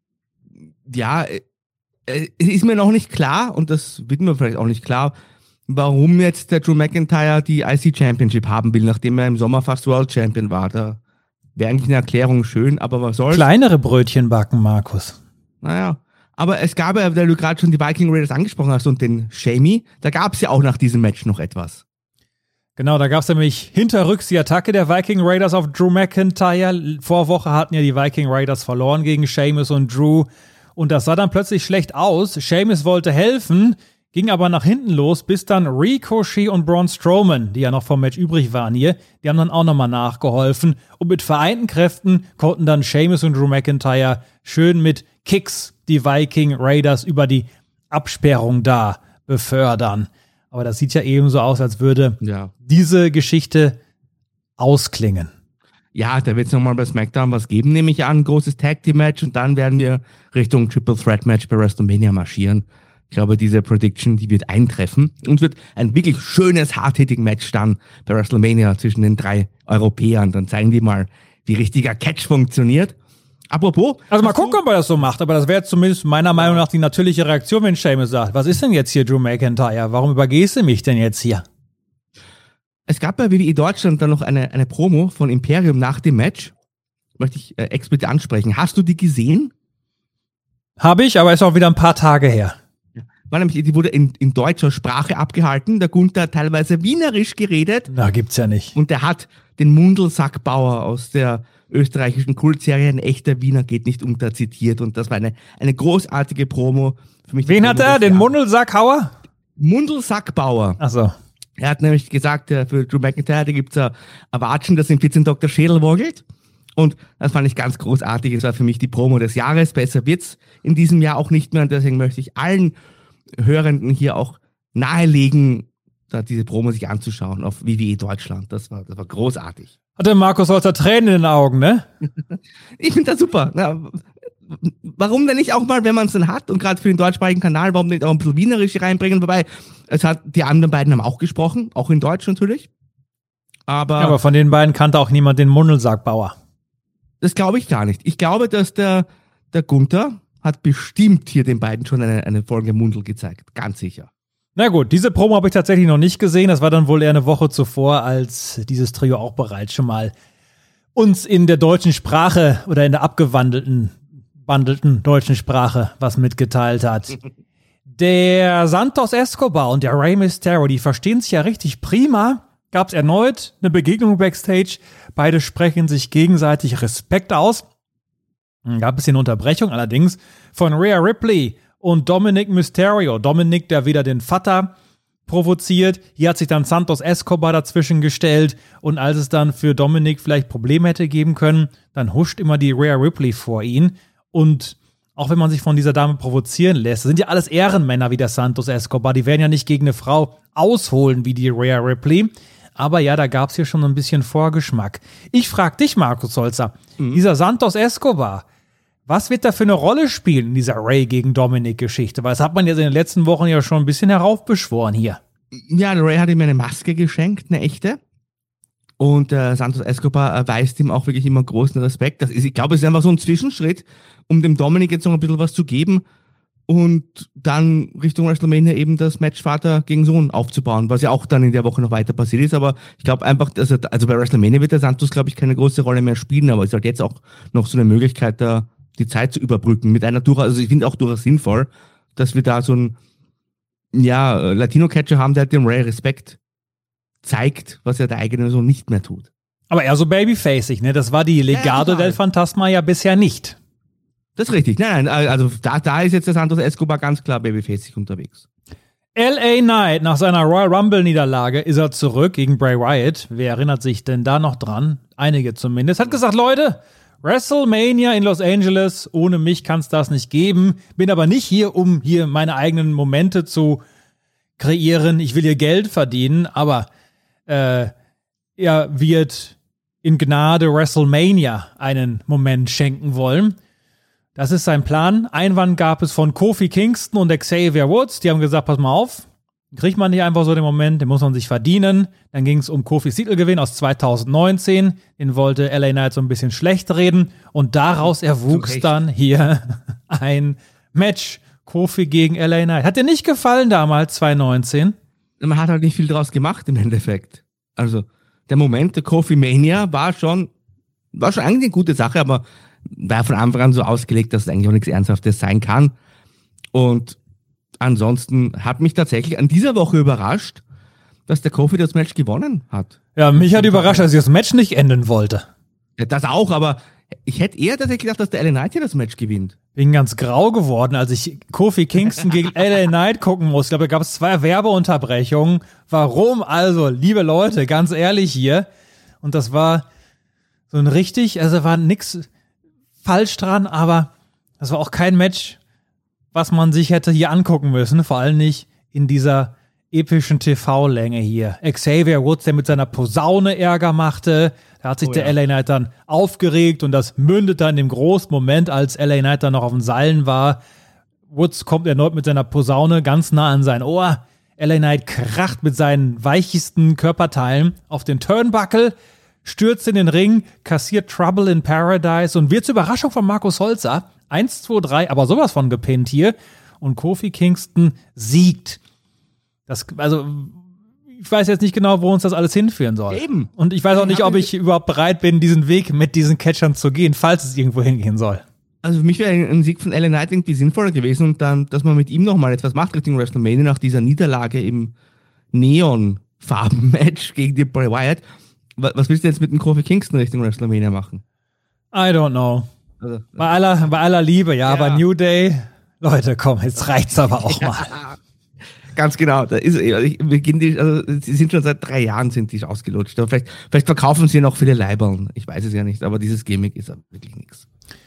[SPEAKER 8] Ja, es ist mir noch nicht klar, und das wird mir vielleicht auch nicht klar, warum jetzt der Drew McIntyre die I C Championship haben will, nachdem er im Sommer fast World Champion war. Da wäre eigentlich eine Erklärung schön, aber was soll's.
[SPEAKER 7] Kleinere Brötchen backen, Markus.
[SPEAKER 8] Naja, aber es gab ja, weil du gerade schon die Viking Raiders angesprochen hast und den Shamey, da gab es ja auch nach diesem Match noch etwas.
[SPEAKER 7] Genau, da gab es nämlich hinterrücks die Attacke der Viking Raiders auf Drew McIntyre. Vorwoche hatten ja die Viking Raiders verloren gegen Sheamus und Drew. Und das sah dann plötzlich schlecht aus. Sheamus wollte helfen, ging aber nach hinten los, bis dann Ricochet und Braun Strowman, die ja noch vom Match übrig waren hier, die haben dann auch nochmal nachgeholfen. Und mit vereinten Kräften konnten dann Sheamus und Drew McIntyre schön mit Kicks die Viking Raiders über die Absperrung da befördern. Aber das sieht ja eben so aus, als würde
[SPEAKER 8] Ja.
[SPEAKER 7] diese Geschichte ausklingen.
[SPEAKER 8] Ja, da wird es nochmal bei SmackDown was geben, nehme ich an, ein großes Tag-Team-Match und dann werden wir Richtung Triple-Threat-Match bei WrestleMania marschieren. Ich glaube, diese Prediction, die wird eintreffen und wird ein wirklich schönes, hard-hitting-Match dann bei WrestleMania zwischen den drei Europäern. Dann zeigen die mal, wie richtiger Catch funktioniert. Apropos.
[SPEAKER 7] Also mal gucken, ob er das so macht, aber das wäre zumindest meiner Meinung nach die natürliche Reaktion, wenn Sheamus sagt, was ist denn jetzt hier Drew McIntyre? Warum übergehst du mich denn jetzt hier?
[SPEAKER 8] Es gab bei W W E Deutschland dann noch eine, eine Promo von Imperium nach dem Match. Möchte ich äh, explizit ansprechen. Hast du die gesehen?
[SPEAKER 7] Habe ich, aber ist auch wieder ein paar Tage her.
[SPEAKER 8] War nämlich, die wurde in, in deutscher Sprache abgehalten. Der Gunther hat teilweise wienerisch geredet.
[SPEAKER 7] Na, gibt's ja nicht.
[SPEAKER 8] Und der hat den Mundelsackbauer aus der österreichischen Kultserie Ein echter Wiener geht nicht unter zitiert. Und das war eine, eine großartige Promo. Für mich
[SPEAKER 7] Wen hat er? Den Mundelsackhauer?
[SPEAKER 8] Mundelsackbauer.
[SPEAKER 7] Ach so.
[SPEAKER 8] Er hat nämlich gesagt, äh, für Drew McIntyre, da gibt's ein Watschen, das im vierzehnten Doktor Schädel wogelt. Und das fand ich ganz großartig. Es war für mich die Promo des Jahres. Besser wird's in diesem Jahr auch nicht mehr. Und deswegen möchte ich allen Hörenden hier auch nahelegen, da diese Promo sich anzuschauen auf W W E Deutschland. Das war, das war großartig.
[SPEAKER 7] Hatte Markus Holzer Tränen in den Augen, ne?
[SPEAKER 8] Ich finde das super. Na, warum denn nicht auch mal, wenn man es dann hat und gerade für den deutschsprachigen Kanal, warum nicht auch ein bisschen Wienerisch reinbringen? Wobei, es hat, die anderen beiden haben auch gesprochen, auch in Deutsch natürlich. Aber,
[SPEAKER 7] Ja, aber von den beiden kannte auch niemand den Mundelsackbauer.
[SPEAKER 8] das glaube ich gar nicht. Ich glaube, dass der, der Gunther hat bestimmt hier den beiden schon eine, eine Folge Mundel gezeigt. Ganz sicher.
[SPEAKER 7] Na gut, diese Promo habe ich tatsächlich noch nicht gesehen. Das war dann wohl eher eine Woche zuvor, als dieses Trio auch bereits schon mal uns in der deutschen Sprache oder in der abgewandelten bandelten deutschen Sprache was mitgeteilt hat. Der Santos Escobar und der Rey Mysterio, die verstehen sich ja richtig prima. Gab es erneut eine Begegnung backstage. Beide sprechen sich gegenseitig Respekt aus. Gab es hier eine Unterbrechung allerdings von Rhea Ripley und Dominic Mysterio. Dominic, der wieder den Vater provoziert. Hier hat sich dann Santos Escobar dazwischen gestellt. Und als es dann für Dominic vielleicht Probleme hätte geben können, dann huscht immer die Rhea Ripley vor ihn. Und auch wenn man sich von dieser Dame provozieren lässt, das sind ja alles Ehrenmänner wie der Santos Escobar. Die werden ja nicht gegen eine Frau ausholen wie die Rhea Ripley. Aber ja, da gab es hier schon ein bisschen Vorgeschmack. Ich frage dich, Markus Holzer, mhm. dieser Santos Escobar, was wird da für eine Rolle spielen in dieser Rey gegen Dominic-Geschichte? Weil das hat man jetzt in den letzten Wochen ja schon ein bisschen heraufbeschworen hier.
[SPEAKER 8] Ja, der Rey hat ihm eine Maske geschenkt, eine echte. Und äh, Santos Escobar erweist ihm auch wirklich immer großen Respekt. Das ist, ich glaube, es ist einfach so ein Zwischenschritt, um dem Dominic jetzt noch ein bisschen was zu geben und dann Richtung WrestleMania eben das Match Vater gegen Sohn aufzubauen, was ja auch dann in der Woche noch weiter passiert ist. Aber ich glaube einfach, dass er, also bei WrestleMania wird der Santos, glaube ich, keine große Rolle mehr spielen, aber es ist halt jetzt auch noch so eine Möglichkeit, da die Zeit zu überbrücken mit einer durchaus, also ich finde auch durchaus sinnvoll, dass wir da so ein, ja, Latino-Catcher haben, der halt dem Rey Respekt zeigt, was er der eigene so nicht mehr tut.
[SPEAKER 7] Aber eher so babyfacig, ne? Das war die Legado
[SPEAKER 8] ja,
[SPEAKER 7] del Fantasma ja bisher nicht.
[SPEAKER 8] Das ist richtig. Nein, nein, also da, da ist jetzt der Santos Escobar ganz klar babyfacig unterwegs.
[SPEAKER 7] L A Knight, nach seiner Royal Rumble-Niederlage ist er zurück gegen Bray Wyatt. Wer erinnert sich denn da noch dran? Einige zumindest. Hat gesagt, Leute, WrestleMania in Los Angeles, ohne mich kann es das nicht geben. Bin aber nicht hier, um hier meine eigenen Momente zu kreieren. Ich will hier Geld verdienen, aber äh, er wird in Gnade WrestleMania einen Moment schenken wollen. Das ist sein Plan. Einwand gab es von Kofi Kingston und Xavier Woods. Die haben gesagt, pass mal auf, kriegt man nicht einfach so den Moment, den muss man sich verdienen. Dann ging es um Kofis Titelgewinn aus zweitausendneunzehn. Den wollte L A Knight so ein bisschen schlecht reden. Und daraus erwuchs dann hier ein Match. Kofi gegen L A Knight. Hat dir nicht gefallen damals, zweitausendneunzehn?
[SPEAKER 8] Man hat halt nicht viel draus gemacht im Endeffekt. Also der Moment der Kofi Mania war schon, war schon eigentlich eine gute Sache, aber war von Anfang an so ausgelegt, dass es eigentlich auch nichts Ernsthaftes sein kann. Und ansonsten hat mich tatsächlich an dieser Woche überrascht, dass der Kofi das Match gewonnen hat.
[SPEAKER 7] Ja, mich hat überrascht, dass ich das Match nicht enden wollte.
[SPEAKER 8] Ja, das auch, aber ich hätte eher tatsächlich gedacht, dass der L A Knight hier das Match gewinnt.
[SPEAKER 7] Bin ganz grau geworden, als ich Kofi Kingston gegen L A Knight gucken muss. Ich glaube, da gab es zwei Werbeunterbrechungen. Warum also, liebe Leute, ganz ehrlich hier. Und das war so ein richtig, also war nix falsch dran, aber das war auch kein Match, was man sich hätte hier angucken müssen, vor allem nicht in dieser epischen T V-Länge hier. Xavier Woods, der mit seiner Posaune Ärger machte, da hat sich
[SPEAKER 8] Oh,
[SPEAKER 7] der
[SPEAKER 8] ja.
[SPEAKER 7] L A Knight dann aufgeregt und das mündet dann in dem großen Moment, als L A Knight dann noch auf den Seilen war. Woods kommt erneut mit seiner Posaune ganz nah an sein Ohr. L A Knight kracht mit seinen weichesten Körperteilen auf den Turnbuckle, stürzt in den Ring, kassiert Trouble in Paradise und wird zur Überraschung von Markus Holzer eins, zwei, drei, aber sowas von gepinnt hier. Und Kofi Kingston siegt. Das, also, ich weiß jetzt nicht genau, wo uns das alles hinführen soll.
[SPEAKER 8] Eben.
[SPEAKER 7] Und ich weiß auch nicht, ob ich überhaupt bereit bin, diesen Weg mit diesen Catchern zu gehen, falls es irgendwo hingehen soll.
[SPEAKER 8] Also für mich wäre ein Sieg von L A Knight irgendwie sinnvoller gewesen und dann, dass man mit ihm nochmal etwas macht Richtung WrestleMania nach dieser Niederlage im Neon-Farben-Match gegen die Bray Wyatt. Was, was willst du jetzt mit dem Kofi Kingston Richtung WrestleMania machen?
[SPEAKER 7] I don't know.
[SPEAKER 8] Also,
[SPEAKER 7] Bei aller, bei aller Liebe, ja,
[SPEAKER 8] Ja.
[SPEAKER 7] aber New Day, Leute, komm, jetzt reicht's aber auch mal.
[SPEAKER 8] ganz genau, da ist also ich, wir gehen die, also sie sind schon seit drei Jahren sind die ausgelutscht. Aber vielleicht, vielleicht verkaufen sie noch viele Leibern. Ich weiß es ja nicht, aber dieses Gimmick ist wirklich nichts.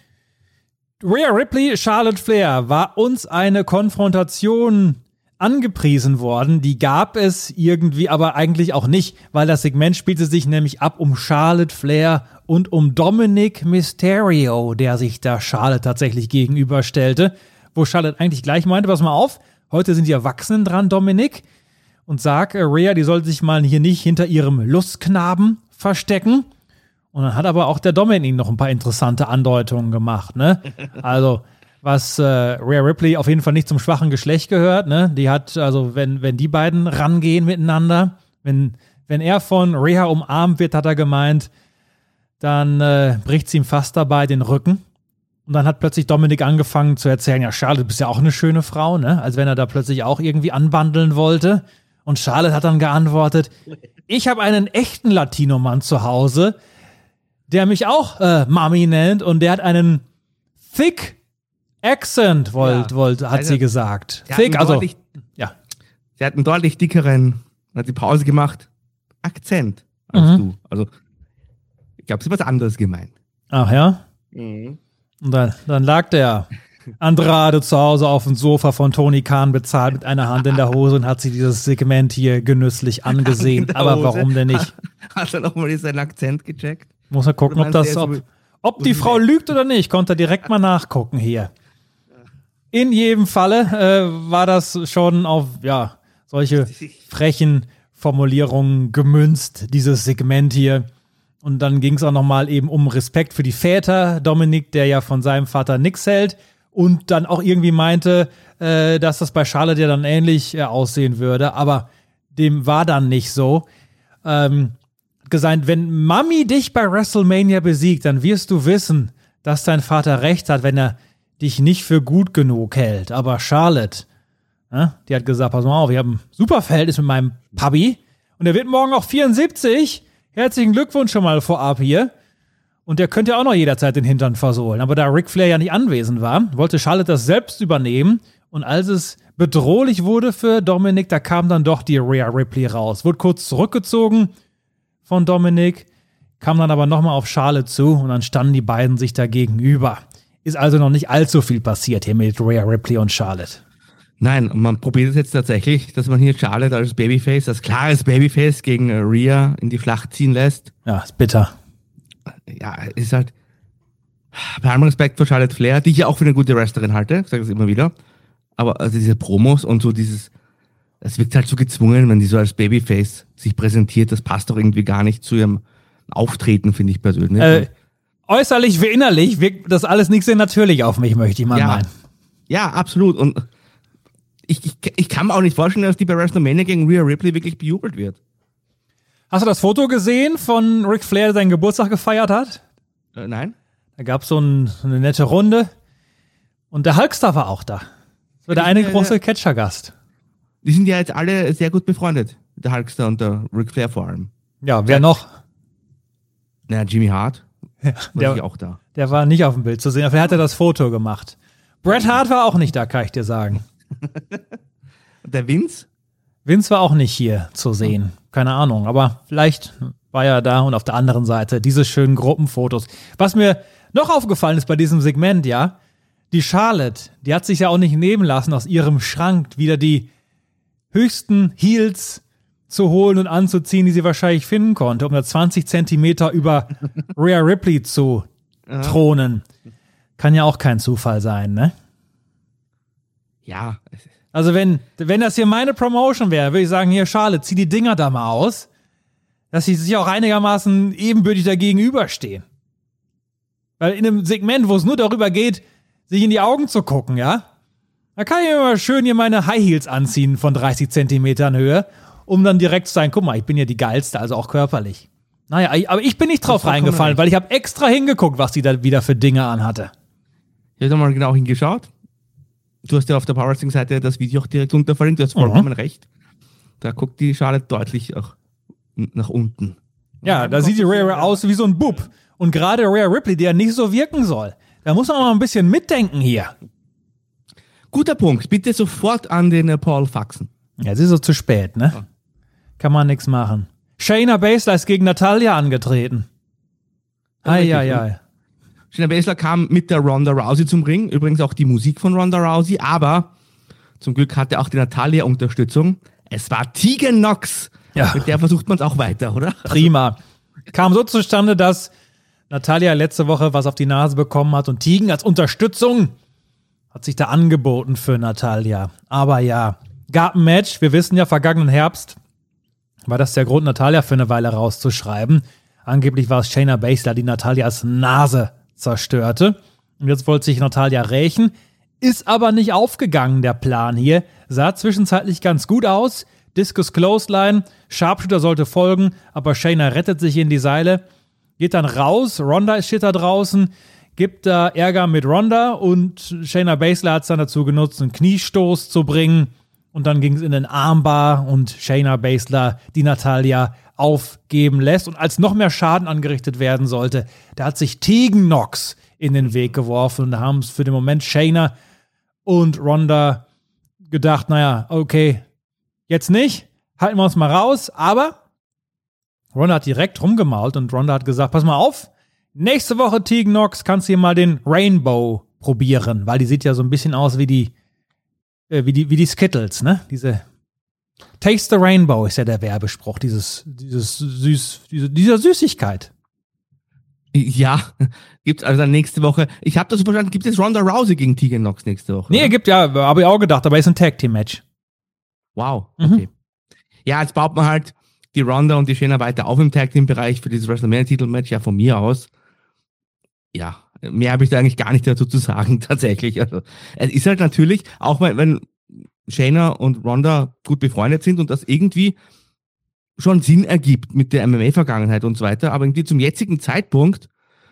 [SPEAKER 7] Rhea Ripley, Charlotte Flair war uns eine Konfrontation angepriesen worden. Die gab es irgendwie, aber eigentlich auch nicht, weil das Segment spielte sich nämlich ab um Charlotte Flair und um Dominic Mysterio, der sich da Charlotte tatsächlich gegenüberstellte, wo Charlotte eigentlich gleich meinte, pass mal auf, heute sind die Erwachsenen dran, Dominic, und sag, äh, Rhea, die sollte sich mal hier nicht hinter ihrem Lustknaben verstecken. Und dann hat aber auch der Dominik noch ein paar interessante Andeutungen gemacht, ne? Also, was äh, Rhea Ripley auf jeden Fall nicht zum schwachen Geschlecht gehört, ne? Die hat, also, wenn, wenn die beiden rangehen miteinander, wenn, wenn er von Rhea umarmt wird, hat er gemeint, dann äh, bricht sie ihm fast dabei den Rücken. Und dann hat plötzlich Dominik angefangen zu erzählen, ja, Charlotte, du bist ja auch eine schöne Frau, ne? Als wenn er da plötzlich auch irgendwie anbandeln wollte. Und Charlotte hat dann geantwortet, ich habe einen echten Latino-Mann zu Hause, der mich auch äh, Mami nennt und der hat einen thick Accent, wollt,
[SPEAKER 8] Ja.
[SPEAKER 7] wollt, hat
[SPEAKER 8] Also,
[SPEAKER 7] sie gesagt.
[SPEAKER 8] Der
[SPEAKER 7] Thick,
[SPEAKER 8] hat einen
[SPEAKER 7] also,
[SPEAKER 8] deutlich,
[SPEAKER 7] ja.
[SPEAKER 8] der hat einen deutlich dickeren, hat die Pause gemacht, Akzent als
[SPEAKER 7] Mhm.
[SPEAKER 8] du. Also, ich glaube, sie hat was anderes gemeint.
[SPEAKER 7] Ach ja? Und dann, dann lag der Andrade zu Hause auf dem Sofa von Tony Khan bezahlt mit einer Hand in der Hose und hat sich dieses Segment hier genüsslich angesehen.
[SPEAKER 8] In der
[SPEAKER 7] Aber
[SPEAKER 8] Hose.
[SPEAKER 7] warum denn nicht?
[SPEAKER 8] Hat er nochmal seinen Akzent gecheckt?
[SPEAKER 7] Muss man gucken,
[SPEAKER 8] Du
[SPEAKER 7] ob
[SPEAKER 8] meinst,
[SPEAKER 7] das,
[SPEAKER 8] der ist
[SPEAKER 7] ob,
[SPEAKER 8] so-
[SPEAKER 7] ob die Frau lügt oder nicht. Konnte er direkt mal nachgucken hier. In jedem Falle äh, war das schon auf, ja, solche frechen Formulierungen gemünzt, dieses Segment hier. Und dann ging es auch nochmal eben um Respekt für die Väter. Dominik, der ja von seinem Vater nix hält und dann auch irgendwie meinte, äh, dass das bei Charlotte ja dann ähnlich äh, aussehen würde. Aber dem war dann nicht so. Ähm, gesagt, wenn Mami dich bei WrestleMania besiegt, dann wirst du wissen, dass dein Vater recht hat, wenn er dich nicht für gut genug hält. Aber Charlotte, ja, die hat gesagt, pass mal auf, ich habe ein super Verhältnis mit meinem Papi und er wird morgen auch vierundsiebzig. Herzlichen Glückwunsch schon mal vorab hier. Und der könnte ja auch noch jederzeit den Hintern versohlen. Aber da Ric Flair ja nicht anwesend war, wollte Charlotte das selbst übernehmen. Und als es bedrohlich wurde für Dominik, da kam dann doch die Rhea Ripley raus. Wurde kurz zurückgezogen von Dominik, kam dann aber nochmal auf Charlotte zu und dann standen die beiden sich da gegenüber. Ist also noch nicht allzu viel passiert hier mit Rhea Ripley und Charlotte.
[SPEAKER 8] Nein, und man probiert es jetzt tatsächlich, dass man hier Charlotte als Babyface, als klares Babyface gegen äh, Rhea in die Schlacht ziehen lässt.
[SPEAKER 7] Ja, ist bitter.
[SPEAKER 8] Ja, ist halt bei allem Respekt vor Charlotte Flair, die ich ja auch für eine gute Wrestlerin halte, ich sage es immer wieder. Aber also diese Promos und so dieses, das wirkt halt so gezwungen, wenn die so als Babyface sich präsentiert, das passt doch irgendwie gar nicht zu ihrem Auftreten, finde ich persönlich.
[SPEAKER 7] Äh, äußerlich wie innerlich wirkt das alles nicht sehr natürlich auf mich, möchte ich mal
[SPEAKER 8] ja,
[SPEAKER 7] meinen.
[SPEAKER 8] ja, absolut. Und ich, ich, ich kann mir auch nicht vorstellen, dass die bei WrestleMania gegen Rhea Ripley wirklich bejubelt wird.
[SPEAKER 7] Hast du das Foto gesehen von Ric Flair, der seinen Geburtstag gefeiert hat?
[SPEAKER 8] Äh, nein?
[SPEAKER 7] Da gab es so, ein, so eine nette Runde. Und der Hulkster war auch da. Das war der eine
[SPEAKER 8] Ja, ja.
[SPEAKER 7] große Catcher-Gast.
[SPEAKER 8] Die sind ja jetzt alle sehr gut befreundet. Der Hulkster und der Ric Flair vor allem.
[SPEAKER 7] Ja, wer noch?
[SPEAKER 8] Naja, Jimmy Hart war
[SPEAKER 7] Der,
[SPEAKER 8] sicher auch da.
[SPEAKER 7] der war nicht auf dem Bild zu sehen, aber er hatte das Foto gemacht. Bret Hart war auch nicht da, kann ich dir sagen.
[SPEAKER 8] Und der Vince?
[SPEAKER 7] Vince war auch nicht hier zu sehen. Keine Ahnung, aber vielleicht war er da und auf der anderen Seite diese schönen Gruppenfotos. Was mir noch aufgefallen ist bei diesem Segment, ja, die Charlotte, die hat sich ja auch nicht nehmen lassen, aus ihrem Schrank wieder die höchsten Heels zu holen und anzuziehen, die sie wahrscheinlich finden konnte, um da zwanzig Zentimeter über Rhea Ripley zu thronen. Kann ja auch kein Zufall sein, ne?
[SPEAKER 8] Ja.
[SPEAKER 7] Also wenn, wenn das hier meine Promotion wäre, würde ich sagen, hier Charlotte, zieh die Dinger da mal aus, dass sie sich auch einigermaßen ebenbürtig dagegen überstehen. Weil in einem Segment, wo es nur darüber geht, sich in die Augen zu gucken, ja, da kann ich mir mal schön hier meine High Heels anziehen von dreißig Zentimetern Höhe, um dann direkt zu sagen, guck mal, ich bin ja die Geilste, also auch körperlich. Naja, aber ich bin nicht drauf reingefallen, recht. Weil ich habe extra hingeguckt, was die da wieder für Dinge anhatte.
[SPEAKER 8] Ich habe mal genau hingeschaut. Du hast ja auf der Powerwrestling-Seite das Video auch direkt unter verlinkt, du hast vollkommen mhm. recht. Da guckt die Charlotte deutlich auch nach unten.
[SPEAKER 7] Ja, da sieht die Rhea aus wie so ein Bub. Und gerade Rhea Ripley, die ja nicht so wirken soll. Da muss man mal ein bisschen mitdenken hier.
[SPEAKER 8] Guter Punkt. Bitte sofort an den äh, Paul faxen.
[SPEAKER 7] Ja, es ist so zu spät, ne? Ja. Kann man nichts machen. Shayna Baszler ist gegen Natalya angetreten. Eieiei.
[SPEAKER 8] Shayna Baszler kam mit der Ronda Rousey zum Ring. Übrigens auch die Musik von Ronda Rousey. Aber zum Glück hatte auch die Natalya Unterstützung. Es war Tegan Nox. Ja. Mit der versucht man es auch weiter, oder?
[SPEAKER 7] Prima. Kam so zustande, dass Natalya letzte Woche was auf die Nase bekommen hat und Tegan als Unterstützung hat sich da angeboten für Natalya. Aber ja, gab ein Match. Wir wissen ja, vergangenen Herbst war das der Grund, Natalya für eine Weile rauszuschreiben. Angeblich war es Shayna Baszler, die Natalyas Nase zerstörte. Und jetzt wollte sich Natalya rächen. Ist aber nicht aufgegangen, der Plan hier. Sah zwischenzeitlich ganz gut aus. Discus Clothesline, Sharpshooter sollte folgen, aber Shayna rettet sich in die Seile. Geht dann raus, Ronda steht da draußen, gibt da Ärger mit Ronda und Shayna Baszler hat es dann dazu genutzt, einen Kniestoß zu bringen. Und dann ging es in den Armbar und Shayna Baszler, die Natalya aufgeben lässt. Und als noch mehr Schaden angerichtet werden sollte, da hat sich Tegan Nox in den Weg geworfen. Und da haben es für den Moment Shayna und Ronda gedacht, naja, okay, jetzt nicht, halten wir uns mal raus. Aber Ronda hat direkt rumgemault und Ronda hat gesagt, pass mal auf, nächste Woche Tegan Nox kannst du hier mal den Rainbow probieren, weil die sieht ja so ein bisschen aus wie die äh, wie die wie die Skittles, ne? Diese Taste the Rainbow ist ja der Werbespruch, dieses dieses süß diese, dieser Süßigkeit.
[SPEAKER 8] Ja, gibt's also dann nächste Woche. Ich habe das so verstanden, gibt es Ronda Rousey gegen Tegan Nox nächste Woche?
[SPEAKER 7] Nee, oder? Gibt ja, habe ich auch gedacht, aber ist ein Tag Team Match.
[SPEAKER 8] Wow, okay. Mhm. Ja, jetzt baut man halt die Ronda und die Shayna weiter auf im Tag-Team-Bereich für dieses WrestleMania-Titel-Match, ja, von mir aus. Ja, mehr habe ich da eigentlich gar nicht dazu zu sagen, tatsächlich. Also, es ist halt natürlich, auch wenn, wenn Shayna und Ronda gut befreundet sind und das irgendwie schon Sinn ergibt mit der M M A-Vergangenheit und so weiter, aber irgendwie zum jetzigen Zeitpunkt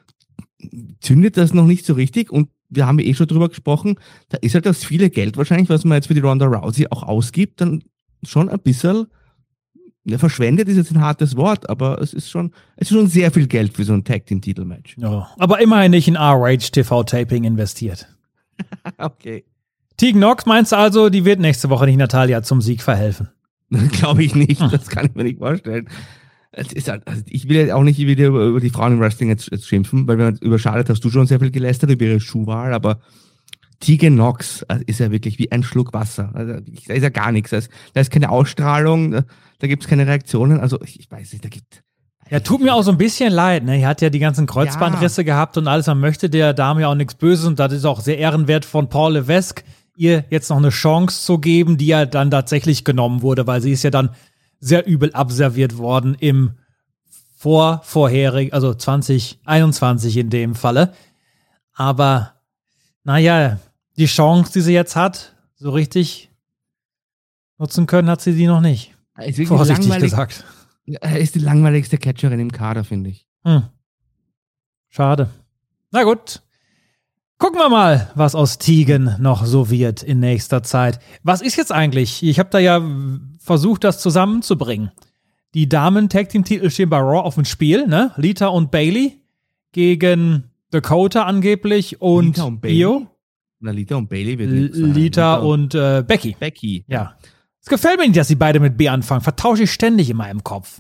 [SPEAKER 8] zündet das noch nicht so richtig und wir haben ja eh schon drüber gesprochen, da ist halt das viele Geld wahrscheinlich, was man jetzt für die Ronda Rousey auch ausgibt, dann schon ein bisschen. Ja, verschwendet ist jetzt ein hartes Wort, aber es ist schon, es ist schon sehr viel Geld für so ein Tag-Team-Titel-Match. Ja,
[SPEAKER 7] aber immerhin nicht in R H-T V-Taping investiert.
[SPEAKER 8] Okay.
[SPEAKER 7] Tegan Nox meinst du also, die wird nächste Woche nicht Natalya zum Sieg verhelfen?
[SPEAKER 8] Glaube ich nicht, das kann ich mir nicht vorstellen. Es ist halt, also ich will jetzt auch nicht wieder über, über die Frauen im Wrestling jetzt, jetzt schimpfen, weil wenn über Charlotte hast du schon sehr viel gelästert, über ihre Schuhwahl, aber Tegan Nox ist ja wirklich wie ein Schluck Wasser. Also, da ist ja gar nichts. Da ist, da ist keine Ausstrahlung, da, da gibt es keine Reaktionen. Also ich, ich weiß nicht, da gibt...
[SPEAKER 7] Ja, tut mir auch so ein bisschen leid. Ne? Er hat ja die ganzen Kreuzbandrisse ja. gehabt und alles. Man möchte der Dame ja auch nichts Böses und das ist auch sehr ehrenwert von Paul Levesque, ihr jetzt noch eine Chance zu geben, die ja dann tatsächlich genommen wurde, weil sie ist ja dann sehr übel abserviert worden im vor vorherigen, also zwanzig einundzwanzig in dem Falle. Aber naja, die Chance, die sie jetzt hat, so richtig nutzen können, hat sie die noch nicht. Vorsichtig gesagt.
[SPEAKER 8] Er ist die langweiligste Catcherin im Kader, finde ich.
[SPEAKER 7] Hm. Schade. Na gut. Gucken wir mal, was aus Tegan noch so wird in nächster Zeit. Was ist jetzt eigentlich? Ich habe da ja versucht, das zusammenzubringen. Die Damen-Tag-Team-Titel stehen bei Raw auf dem Spiel, ne? Lita und Bayley gegen Dakota angeblich und,
[SPEAKER 8] Lita und
[SPEAKER 7] Io.
[SPEAKER 8] Na, Lita und Bayley wird
[SPEAKER 7] nichts sein. Lita und äh, Becky.
[SPEAKER 8] Becky.
[SPEAKER 7] Ja. Es gefällt mir nicht, dass sie beide mit B anfangen. Vertausche ich ständig in meinem Kopf.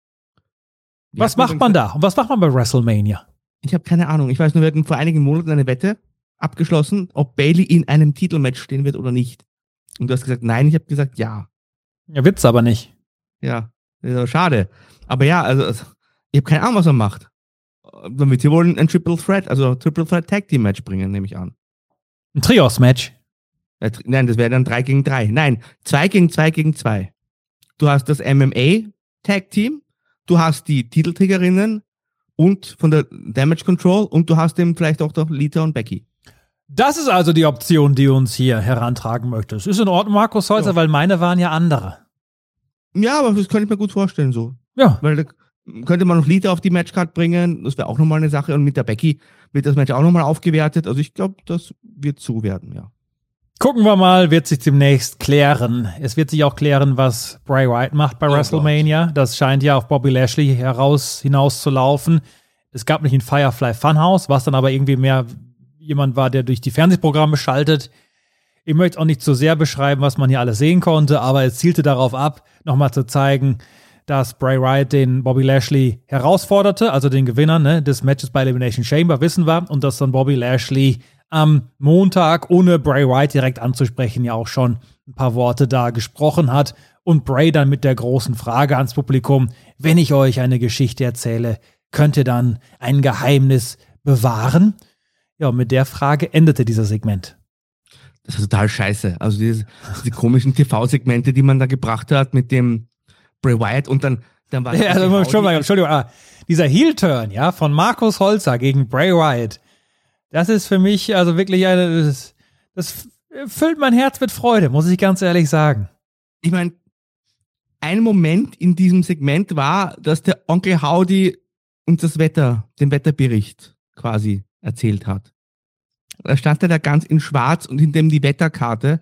[SPEAKER 7] Wie was macht man da? Und was macht man bei WrestleMania?
[SPEAKER 8] Ich habe keine Ahnung. Ich weiß nur, wir hatten vor einigen Monaten eine Wette abgeschlossen, ob Bayley in einem Titelmatch stehen wird oder nicht. Und du hast gesagt, nein, ich habe gesagt, ja.
[SPEAKER 7] Ja, Witz aber nicht.
[SPEAKER 8] Ja, schade. Aber ja, also ich habe keine Ahnung, was er macht. Dann wird hier wohl ein Triple Threat, also Triple Threat Tag Team Match bringen, nehme ich an.
[SPEAKER 7] Ein Trios-Match?
[SPEAKER 8] Ja, nein, das wäre dann drei gegen drei. Nein, zwei gegen zwei gegen zwei. Du hast das M M A Tag Team, du hast die Titelträgerinnen und von der Damage Control und du hast eben vielleicht auch noch Lita und Becky.
[SPEAKER 7] Das ist also die Option, die uns hier herantragen möchtest. Ist in Ordnung, Markus Holzer, ja. Weil meine waren ja andere.
[SPEAKER 8] Ja, aber das könnte ich mir gut vorstellen so.
[SPEAKER 7] Ja.
[SPEAKER 8] Weil da könnte man noch Lita auf die Matchcard bringen, das wäre auch nochmal eine Sache. Und mit der Becky wird das Match auch nochmal aufgewertet. Also ich glaube, das wird so werden, ja.
[SPEAKER 7] Gucken wir mal, wird sich demnächst klären. Es wird sich auch klären, was Bray Wyatt macht bei oh WrestleMania. Gott. Das scheint ja auf Bobby Lashley heraus hinaus zu laufen. Es gab nicht ein Firefly Funhouse, was dann aber irgendwie mehr jemand war, der durch die Fernsehprogramme schaltet. Ich möchte auch nicht zu sehr beschreiben, was man hier alles sehen konnte, aber es zielte darauf ab, nochmal zu zeigen, dass Bray Wyatt den Bobby Lashley herausforderte, also den Gewinner ne, des Matches bei Elimination Chamber, wissen wir, und dass dann Bobby Lashley am Montag, ohne Bray Wyatt direkt anzusprechen, ja auch schon ein paar Worte da gesprochen hat und Bray dann mit der großen Frage ans Publikum, wenn ich euch eine Geschichte erzähle, könnt ihr dann ein Geheimnis bewahren? Ja, und mit der Frage endete dieser Segment.
[SPEAKER 8] Das ist total scheiße. Also diese, diese komischen T V-Segmente, die man da gebracht hat mit dem Bray Wyatt und dann, dann war
[SPEAKER 7] ja, also, Entschuldigung, Entschuldigung, ah, dieser Heel-Turn, ja, von Markus Holzer gegen Bray Wyatt, das ist für mich also wirklich eine, das, das füllt mein Herz mit Freude, muss ich ganz ehrlich sagen.
[SPEAKER 8] Ich meine, ein Moment in diesem Segment war, dass der Onkel Howdy uns das Wetter, den Wetterbericht quasi erzählt hat. Da stand er da ganz in schwarz und hinter ihm die Wetterkarte.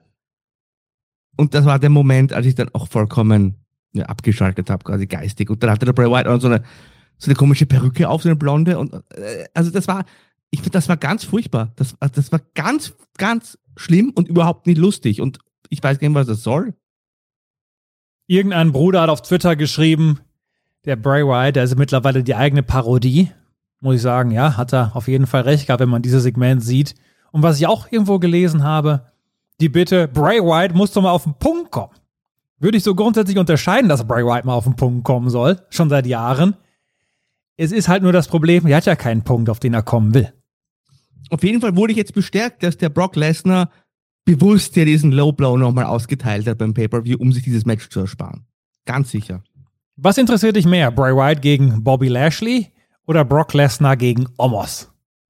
[SPEAKER 8] Und das war der Moment, als ich dann auch vollkommen ja, abgeschaltet habe, quasi geistig. Und dann hatte der Bray Wyatt auch so eine, so eine komische Perücke auf, so eine blonde. Und äh, also das war, ich finde, das war ganz furchtbar. Das, das war ganz, ganz schlimm und überhaupt nicht lustig. Und ich weiß gar nicht, was das soll.
[SPEAKER 7] Irgendein Bruder hat auf Twitter geschrieben, der Bray Wyatt, der ist mittlerweile die eigene Parodie. Muss ich sagen, ja, hat er auf jeden Fall recht gehabt, wenn man dieses Segment sieht. Und was ich auch irgendwo gelesen habe, die Bitte, Bray Wyatt muss doch mal auf den Punkt kommen. Würde ich so grundsätzlich unterscheiden, dass Bray Wyatt mal auf den Punkt kommen soll, schon seit Jahren. Es ist halt nur das Problem, er hat ja keinen Punkt, auf den er kommen will.
[SPEAKER 8] Auf jeden Fall wurde ich jetzt bestärkt, dass der Brock Lesnar bewusst ja diesen Low Blow nochmal ausgeteilt hat beim Pay-Per-View, um sich dieses Match zu ersparen. Ganz sicher.
[SPEAKER 7] Was interessiert dich mehr, Bray Wyatt gegen Bobby Lashley oder Brock Lesnar gegen Omos?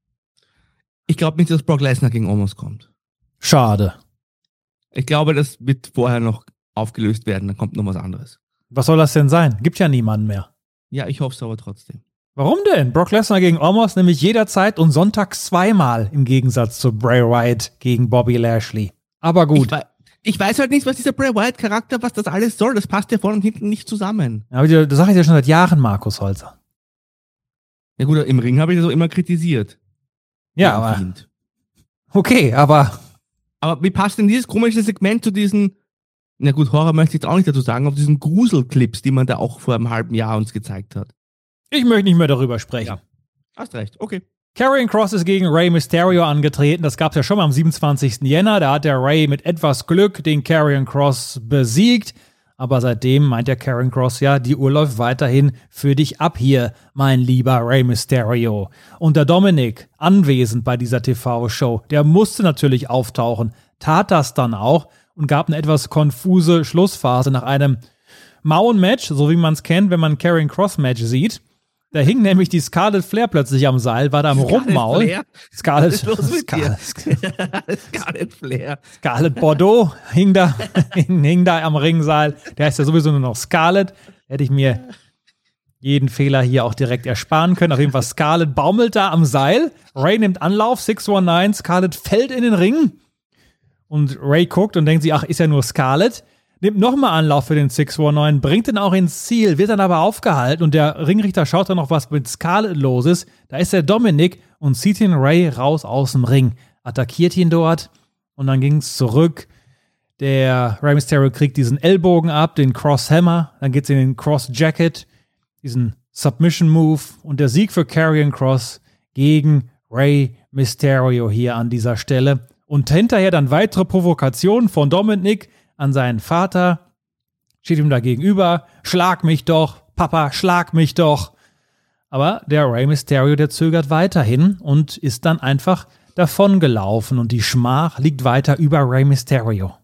[SPEAKER 8] Ich glaube nicht, dass Brock Lesnar gegen Omos kommt.
[SPEAKER 7] Schade.
[SPEAKER 8] Ich glaube, das wird vorher noch aufgelöst werden, dann kommt noch was anderes.
[SPEAKER 7] Was soll das denn sein? Gibt ja niemanden mehr.
[SPEAKER 8] Ja, ich hoffe es aber trotzdem.
[SPEAKER 7] Warum denn? Brock Lesnar gegen Omos nämlich jederzeit und sonntags zweimal im Gegensatz zu Bray Wyatt gegen Bobby Lashley. Aber gut.
[SPEAKER 8] Ich, we- ich weiß halt nicht, was dieser Bray Wyatt-Charakter, was das alles soll. Das passt ja vorne und hinten nicht zusammen.
[SPEAKER 7] Aber das sage ich ja schon seit Jahren, Markus Holzer.
[SPEAKER 8] Ja gut, im Ring habe ich das auch immer kritisiert.
[SPEAKER 7] Ja, aber... Feind. Okay, aber...
[SPEAKER 8] Aber wie passt denn dieses komische Segment zu diesen... Na gut, Horror möchte ich jetzt auch nicht dazu sagen, auf diesen Gruselclips, die man da auch vor einem halben Jahr uns gezeigt hat.
[SPEAKER 7] Ich möchte nicht mehr darüber sprechen.
[SPEAKER 8] Ja, hast recht, okay.
[SPEAKER 7] Karrion Kross ist gegen Rey Mysterio angetreten. Das gab es ja schon mal am siebenundzwanzigsten Jänner. Da hat der Rey mit etwas Glück den Karrion Kross besiegt. Aber seitdem meint der Karrion Kross ja, die Uhr läuft weiterhin für dich ab hier, mein lieber Rey Mysterio. Und der Dominik, anwesend bei dieser T V-Show, der musste natürlich auftauchen, tat das dann auch und gab eine etwas konfuse Schlussphase nach einem Mauenmatch, so wie man es kennt, wenn man ein Karrion Kross-Match sieht. Da hing nämlich die Scarlett Flair plötzlich am Seil, war da am Rummaulen.
[SPEAKER 8] Scarlett,
[SPEAKER 7] Scarlett,
[SPEAKER 8] Scarlett, Scarlett Flair.
[SPEAKER 7] Scarlett Bordeaux hing da, hing, hing da am Ringseil. Der heißt ja sowieso nur noch Scarlett. Hätte ich mir jeden Fehler hier auch direkt ersparen können. Auf jeden Fall Scarlett baumelt da am Seil. Ray nimmt Anlauf, sechs neunzehn. Scarlett fällt in den Ring. Und Ray guckt und denkt sich, ach, ist ja nur Scarlett. Nimmt nochmal Anlauf für den sechs neunzehn, bringt ihn auch ins Ziel, wird dann aber aufgehalten und der Ringrichter schaut dann noch, was mit Scarlett los ist. Da ist der Dominik und zieht den Ray raus aus dem Ring, attackiert ihn dort und dann ging es zurück. Der Rey Mysterio kriegt diesen Ellbogen ab, den Cross Hammer, dann geht's in den Cross Jacket, diesen Submission Move und der Sieg für Karrion Kross gegen Rey Mysterio hier an dieser Stelle. Und hinterher dann weitere Provokationen von Dominic an seinen Vater. Steht ihm da gegenüber. Schlag mich doch, Papa, schlag mich doch. Aber der Rey Mysterio, der zögert weiterhin und ist dann einfach davongelaufen. Und die Schmach liegt weiter über Rey Mysterio.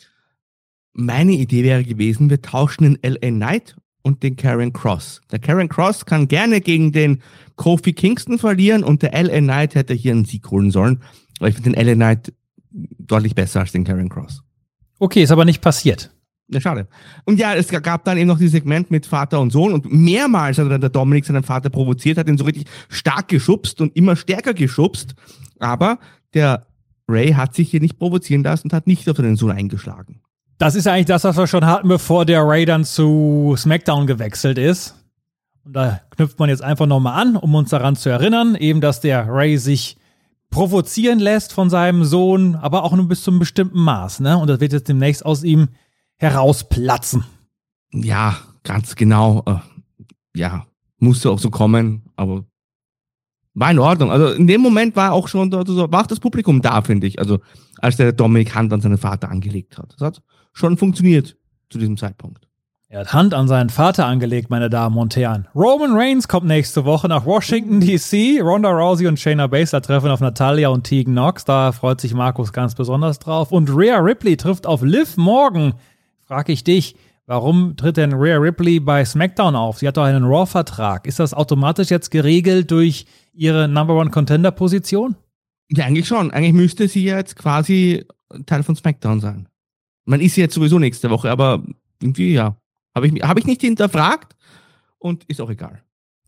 [SPEAKER 8] Meine Idee wäre gewesen, wir tauschen den L A Knight und den Karrion Kross. Der Karrion Kross kann gerne gegen den Kofi Kingston verlieren und der L A Knight hätte hier einen Sieg holen sollen. Aber ich finde den L A Knight deutlich besser als den Karrion Kross.
[SPEAKER 7] Okay, ist aber nicht passiert.
[SPEAKER 8] Ja, schade. Und ja, es gab dann eben noch dieses Segment mit Vater und Sohn und mehrmals hat der Dominic seinen Vater provoziert, hat ihn so richtig stark geschubst und immer stärker geschubst. Aber der Rey hat sich hier nicht provozieren lassen und hat nicht auf seinen Sohn eingeschlagen.
[SPEAKER 7] Das ist ja eigentlich das, was wir schon hatten, bevor der Rey dann zu SmackDown gewechselt ist. Und da knüpft man jetzt einfach nochmal an, um uns daran zu erinnern, eben, dass der Rey sich provozieren lässt von seinem Sohn, aber auch nur bis zu einem bestimmten Maß, ne? Und das wird jetzt demnächst aus ihm herausplatzen.
[SPEAKER 8] Ja, ganz genau. Ja, musste auch so kommen, aber war in Ordnung. Also in dem Moment war auch schon, war auch das Publikum da, finde ich. Also als der Dominic Hand an seinen Vater angelegt hat. Das hat schon funktioniert zu diesem Zeitpunkt.
[SPEAKER 7] Er hat Hand an seinen Vater angelegt, meine Damen und Herren. Roman Reigns kommt nächste Woche nach Washington, D C Ronda Rousey und Shayna Baszler treffen auf Natalya und Tegan Nox. Da freut sich Markus ganz besonders drauf. Und Rhea Ripley trifft auf Liv Morgan. Frag ich dich, warum tritt denn Rhea Ripley bei SmackDown auf? Sie hat doch einen Raw-Vertrag. Ist das automatisch jetzt geregelt durch ihre Number-One-Contender-Position?
[SPEAKER 8] Ja, eigentlich schon. Eigentlich müsste sie jetzt quasi Teil von SmackDown sein. Man ist sie jetzt sowieso nächste Woche, aber irgendwie, ja. Habe ich, hab ich nicht hinterfragt und ist auch egal.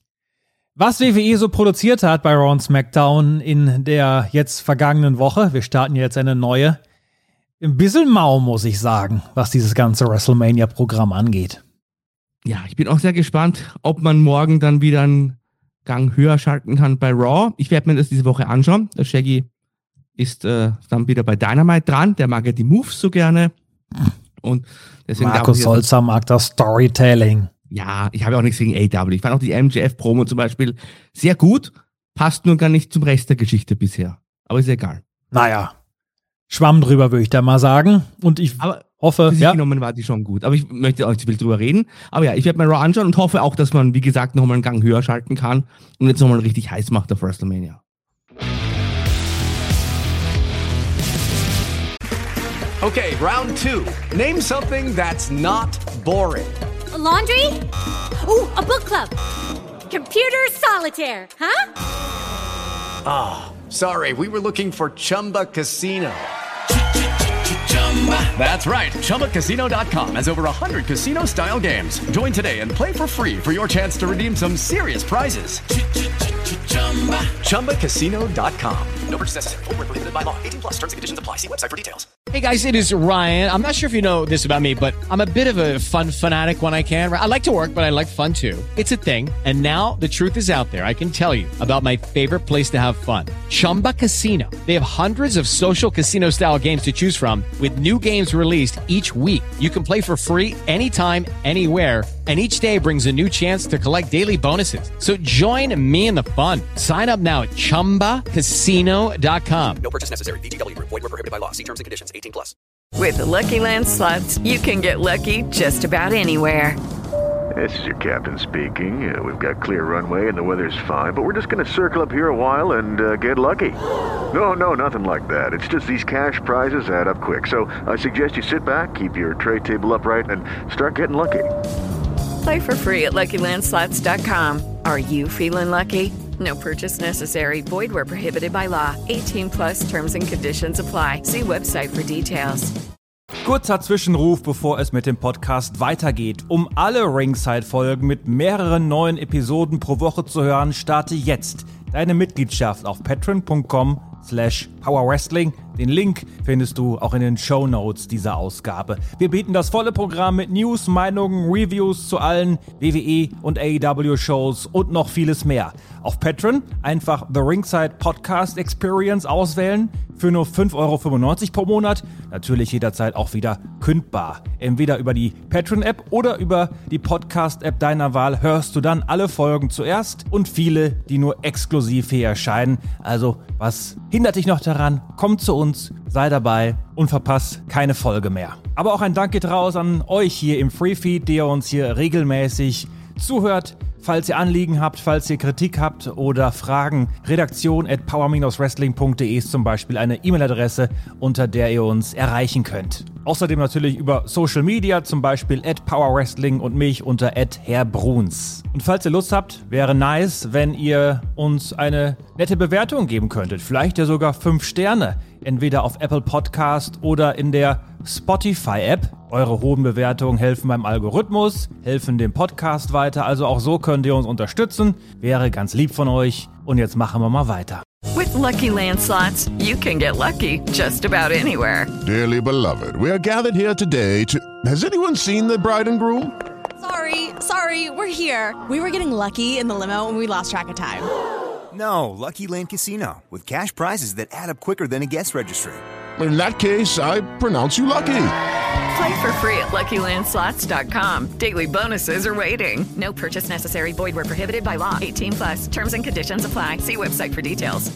[SPEAKER 7] Was W W E so produziert hat bei Raw und SmackDown in der jetzt vergangenen Woche, wir starten jetzt eine neue, ein bisschen mau, muss ich sagen, was dieses ganze WrestleMania-Programm angeht.
[SPEAKER 8] Ja, ich bin auch sehr gespannt, ob man morgen dann wieder einen Gang höher schalten kann bei Raw. Ich werde mir das diese Woche anschauen. Der Shaggy ist äh, dann wieder bei Dynamite dran. Der mag ja die Moves so gerne. Und deswegen
[SPEAKER 7] Markus Holzer mag das Storytelling.
[SPEAKER 8] Ja, ich habe auch nichts gegen A W. Ich fand auch die M J F-Promo zum Beispiel sehr gut. Passt nur gar nicht zum Rest der Geschichte bisher. Aber ist egal.
[SPEAKER 7] Naja, Schwamm drüber, würde ich da mal sagen. Und ich
[SPEAKER 8] aber
[SPEAKER 7] hoffe,
[SPEAKER 8] für sich
[SPEAKER 7] ja.
[SPEAKER 8] genommen war die schon gut. Aber ich möchte auch nicht zu viel drüber reden. Aber ja, ich werde mir Raw anschauen und hoffe auch, dass man, wie gesagt, nochmal einen Gang höher schalten kann und jetzt nochmal richtig heiß macht auf WrestleMania.
[SPEAKER 4] Okay, round two. Name something that's not boring.
[SPEAKER 5] A laundry? Ooh, a book club. Computer solitaire, huh?
[SPEAKER 4] Ah, oh, sorry, we were looking for Chumba Casino. That's right, Chumba Casino dot com has over one hundred casino-style games. Join today and play for free for your chance to redeem some serious prizes. Chumba Casino dot com. No purchase necessary. Void where prohibited by law. eighteen plus terms and conditions apply. See website for details.
[SPEAKER 9] Hey guys, it is Ryan. I'm not sure if you know this about me, but I'm a bit of a fun fanatic when I can. I like to work, but I like fun too. It's a thing. And now the truth is out there. I can tell you about my favorite place to have fun. Chumba Casino. They have hundreds of social casino style games to choose from with new games released each week. You can play for free anytime, anywhere. And each day brings a new chance to collect daily bonuses. So join me in the fun. Sign up now at Chumba Casino dot com.
[SPEAKER 3] No purchase necessary. V G W Group. Void where prohibited by law. See terms and conditions. eighteen plus.
[SPEAKER 10] With the Lucky Land Slots, you can get lucky just about anywhere.
[SPEAKER 11] This is your captain speaking. Uh, we've got clear runway and the weather's fine, but we're just going to circle up here a while and uh, get lucky. No, no, nothing like that. It's just these cash prizes add up quick. So I suggest you sit back, keep your tray table upright, and start getting lucky.
[SPEAKER 10] Play for free at Lucky Land Slots dot com. Are you feeling lucky? No purchase necessary. Void where prohibited by law. eighteen plus terms and conditions apply. See website for details.
[SPEAKER 7] Kurzer Zwischenruf, bevor es mit dem Podcast weitergeht. Um alle Ringside-Folgen mit mehreren neuen Episoden pro Woche zu hören, starte jetzt deine Mitgliedschaft auf patreon dot com slash power wrestling. Den Link findest du auch in den Shownotes dieser Ausgabe. Wir bieten das volle Programm mit News, Meinungen, Reviews zu allen W W E und A E W-Shows und noch vieles mehr. Auf Patreon einfach The Ringside Podcast Experience auswählen für nur fünf Euro fünfundneunzig pro Monat. Natürlich jederzeit auch wieder kündbar. Entweder über die Patreon-App oder über die Podcast-App deiner Wahl hörst du dann alle Folgen zuerst und viele, die nur exklusiv hier erscheinen. Also, was hindert dich noch daran? Komm zu uns, sei dabei und verpass keine Folge mehr. Aber auch ein Dank geht raus an euch hier im Freefeed, der uns hier regelmäßig zuhört. Falls ihr Anliegen habt, falls ihr Kritik habt oder Fragen, redaktion at power dash wrestling punkt de ist zum Beispiel eine E-Mail-Adresse, unter der ihr uns erreichen könnt. Außerdem natürlich über Social Media, zum Beispiel at powerwrestling und mich unter at herbruns. Und falls ihr Lust habt, wäre nice, wenn ihr uns eine nette Bewertung geben könntet. Vielleicht ja sogar fünf Sterne, entweder auf Apple Podcast oder in der Spotify-App. Eure hohen Bewertungen helfen beim Algorithmus, helfen dem Podcast weiter, also auch so könnt ihr uns unterstützen. Wäre ganz lieb von euch. Und jetzt machen wir mal weiter.
[SPEAKER 10] With Lucky Land Slots, you can get lucky just about anywhere.
[SPEAKER 12] Dearly beloved, we are gathered here today to... Has anyone seen the bride and groom?
[SPEAKER 13] Sorry, sorry, we're here. We were getting lucky in the limo and we lost track of time.
[SPEAKER 14] No, Lucky Land Casino, with cash prizes that add up quicker than a guest registry.
[SPEAKER 12] In that case, I pronounce you lucky.
[SPEAKER 10] Play for free at lucky land slots dot com. Daily bonuses are waiting. No purchase necessary. Void where prohibited by law. eighteen plus. Terms and conditions apply. See website for details.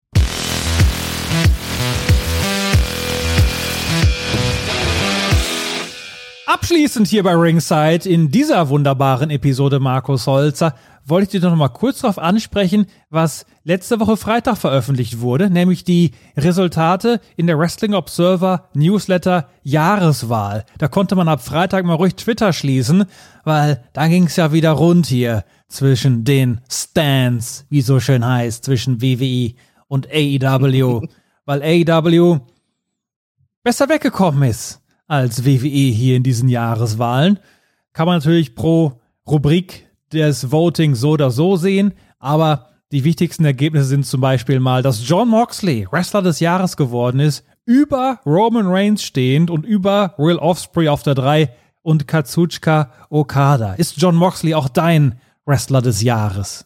[SPEAKER 7] Abschließend hier bei Ringside in dieser wunderbaren Episode Markus Holzer wollte ich dir noch mal kurz darauf ansprechen, was letzte Woche Freitag veröffentlicht wurde, nämlich die Resultate in der Wrestling Observer Newsletter Jahreswahl. Da konnte man ab Freitag mal ruhig Twitter schließen, weil da ging es ja wieder rund hier zwischen den Stans, wie es so schön heißt, zwischen W W E und A E W, weil A E W besser weggekommen ist als W W E hier in diesen Jahreswahlen. Kann man natürlich pro Rubrik des Voting so oder so sehen, aber die wichtigsten Ergebnisse sind zum Beispiel mal, dass Jon Moxley Wrestler des Jahres geworden ist, über Roman Reigns stehend und über Will Ospreay auf der drei und Kazuchika Okada. Ist Jon Moxley auch dein Wrestler des Jahres?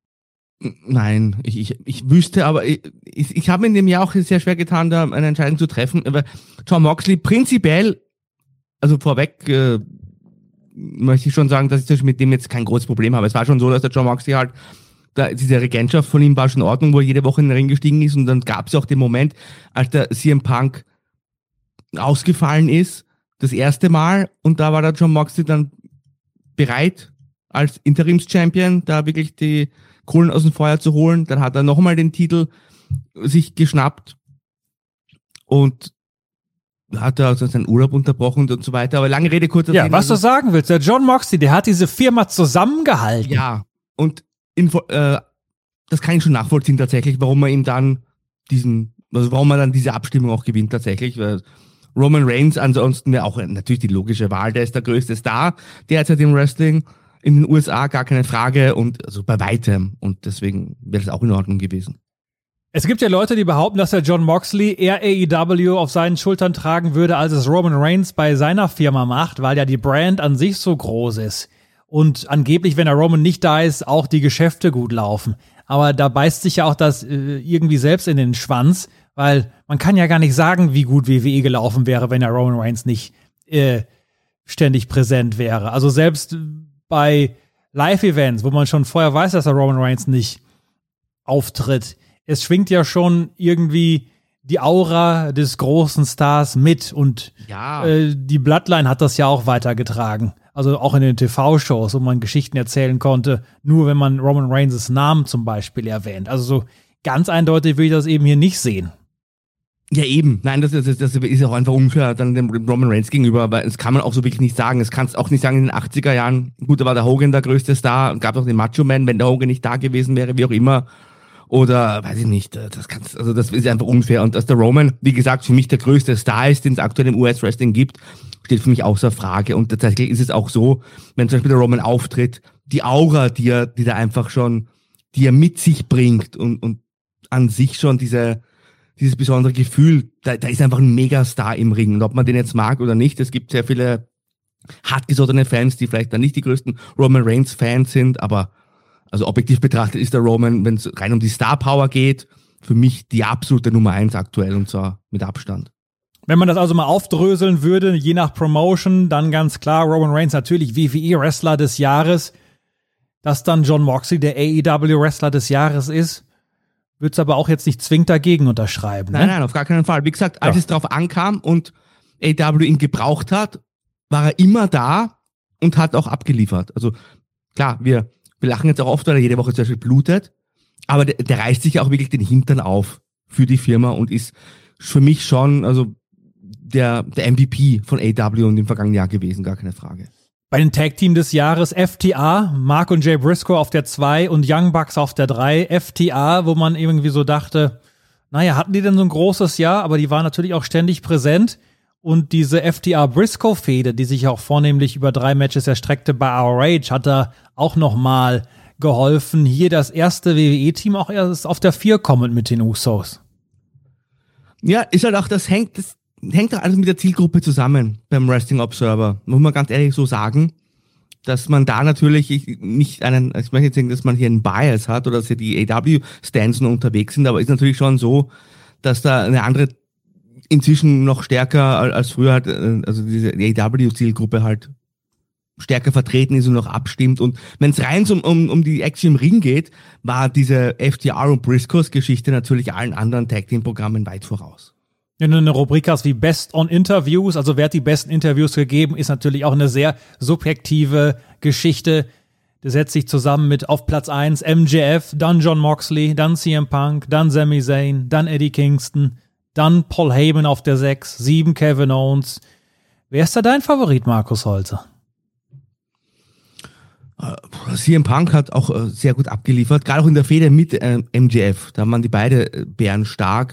[SPEAKER 8] Nein, ich, ich, ich wüsste, aber ich, ich, ich habe in dem Jahr auch sehr schwer getan, da eine Entscheidung zu treffen. Aber Jon Moxley prinzipiell, also vorweg, äh, möchte ich schon sagen, dass ich mit dem jetzt kein großes Problem habe. Es war schon so, dass der Jon Moxley halt, da, diese Regentschaft von ihm war schon in Ordnung, wo er jede Woche in den Ring gestiegen ist, und dann gab es auch den Moment, als der C M Punk ausgefallen ist, das erste Mal, und da war der Jon Moxley dann bereit, als Interims-Champion da wirklich die Kohlen aus dem Feuer zu holen. Dann hat er nochmal den Titel sich geschnappt und hat er also seinen Urlaub unterbrochen und so weiter. Aber lange Rede, kurzer Sinn.
[SPEAKER 7] Ja, was du sagen willst, der Jon Moxley, der hat diese Firma zusammengehalten.
[SPEAKER 8] Ja, und in, äh, das kann ich schon nachvollziehen tatsächlich, warum man ihm dann diesen, also warum man dann diese Abstimmung auch gewinnt tatsächlich, weil Roman Reigns ansonsten wäre auch natürlich die logische Wahl, der ist der größte Star derzeit im Wrestling in den U S A, gar keine Frage, und also bei weitem, und deswegen wäre das auch in Ordnung gewesen.
[SPEAKER 7] Es gibt ja Leute, die behaupten, dass der Jon Moxley eher A E W auf seinen Schultern tragen würde, als es Roman Reigns bei seiner Firma macht, weil ja die Brand an sich so groß ist. Und angeblich, wenn der Roman nicht da ist, auch die Geschäfte gut laufen. Aber da beißt sich ja auch das äh, irgendwie selbst in den Schwanz, weil man kann ja gar nicht sagen, wie gut W W E gelaufen wäre, wenn der Roman Reigns nicht äh, ständig präsent wäre. Also selbst bei Live-Events, wo man schon vorher weiß, dass der Roman Reigns nicht auftritt, es schwingt ja schon irgendwie die Aura des großen Stars mit, und
[SPEAKER 8] ja.
[SPEAKER 7] äh, die Bloodline hat das ja auch weitergetragen. Also auch in den T V-Shows, wo man Geschichten erzählen konnte, nur wenn man Roman Reigns' Namen zum Beispiel erwähnt. Also so ganz eindeutig will ich das eben hier nicht sehen.
[SPEAKER 8] Ja, eben. Nein, das, das, das ist auch einfach unfair dann dem Roman Reigns gegenüber, aber das kann man auch so wirklich nicht sagen. Das kannst auch nicht sagen in den achtziger Jahren. Gut, da war der Hogan der größte Star, und gab auch den Macho Man, wenn der Hogan nicht da gewesen wäre, wie auch immer. Oder, weiß ich nicht, das kannst, also das ist einfach unfair. Und dass der Roman, wie gesagt, für mich der größte Star ist, den es aktuell im U S-Wrestling gibt, steht für mich außer Frage. Und tatsächlich ist es auch so, wenn zum Beispiel der Roman auftritt, die Aura, die er, die er einfach schon, die er mit sich bringt, und, und an sich schon diese, dieses besondere Gefühl, da, da ist einfach ein Megastar im Ring. Und ob man den jetzt mag oder nicht, es gibt sehr viele hartgesottene Fans, die vielleicht dann nicht die größten Roman Reigns Fans sind, aber also objektiv betrachtet ist der Roman, wenn es rein um die Star Power geht, für mich die absolute Nummer eins aktuell und zwar mit Abstand.
[SPEAKER 7] Wenn man das also mal aufdröseln würde, je nach Promotion, dann ganz klar Roman Reigns natürlich W W E-Wrestler des Jahres. Dass dann Jon Moxley der A E W-Wrestler des Jahres ist, würde es aber auch jetzt nicht zwingend dagegen unterschreiben.
[SPEAKER 8] Nein,
[SPEAKER 7] ne?
[SPEAKER 8] nein, auf gar keinen Fall. Wie gesagt, als
[SPEAKER 7] ja.
[SPEAKER 8] es drauf ankam und A E W ihn gebraucht hat, war er immer da und hat auch abgeliefert. Also klar, wir, wir lachen jetzt auch oft, weil er jede Woche zum Beispiel blutet, aber der, der reißt sich auch wirklich den Hintern auf für die Firma und ist für mich schon also der, der M V P von A E W in dem vergangenen Jahr gewesen, gar keine Frage.
[SPEAKER 7] Bei den Tag-Team des Jahres F T A, Mark und Jay Briscoe auf der zwei und Young Bucks auf der drei. F T A, wo man irgendwie so dachte, naja, hatten die denn so ein großes Jahr? Aber die waren natürlich auch ständig präsent. Und diese F T A-Briscoe-Fehde, die sich auch vornehmlich über drei Matches erstreckte bei R O H, hat da auch noch mal geholfen. Hier das erste W W E-Team auch erst auf der vier kommend mit den Usos.
[SPEAKER 8] Ja, ist halt auch, das hängt, das hängt doch alles mit der Zielgruppe zusammen beim Wrestling Observer. Muss man ganz ehrlich so sagen, dass man da natürlich nicht einen, ich möchte jetzt sagen, dass man hier einen Bias hat oder dass hier die A E W-Stans nur unterwegs sind, aber ist natürlich schon so, dass da eine andere, inzwischen noch stärker als früher halt, also diese A E W-Zielgruppe halt stärker vertreten ist und noch abstimmt. Und wenn es rein um, um, um die Action im Ring geht, war diese F T R und Briscoes-Geschichte natürlich allen anderen Tag-Team-Programmen weit voraus.
[SPEAKER 7] Wenn du eine Rubrik hast wie Best on Interviews, also wer hat die besten Interviews gegeben, ist natürlich auch eine sehr subjektive Geschichte. Das setzt sich zusammen mit auf Platz eins M J F, dann Jon Moxley, dann C M Punk, dann Sami Zayn, dann Eddie Kingston, dann Paul Heyman auf der sechs, sieben Kevin Owens. Wer ist da dein Favorit, Markus Holzer?
[SPEAKER 8] C M Punk hat auch äh, sehr gut abgeliefert, gerade auch in der Fehde mit äh, M J F. Da waren die beide äh, Bären stark.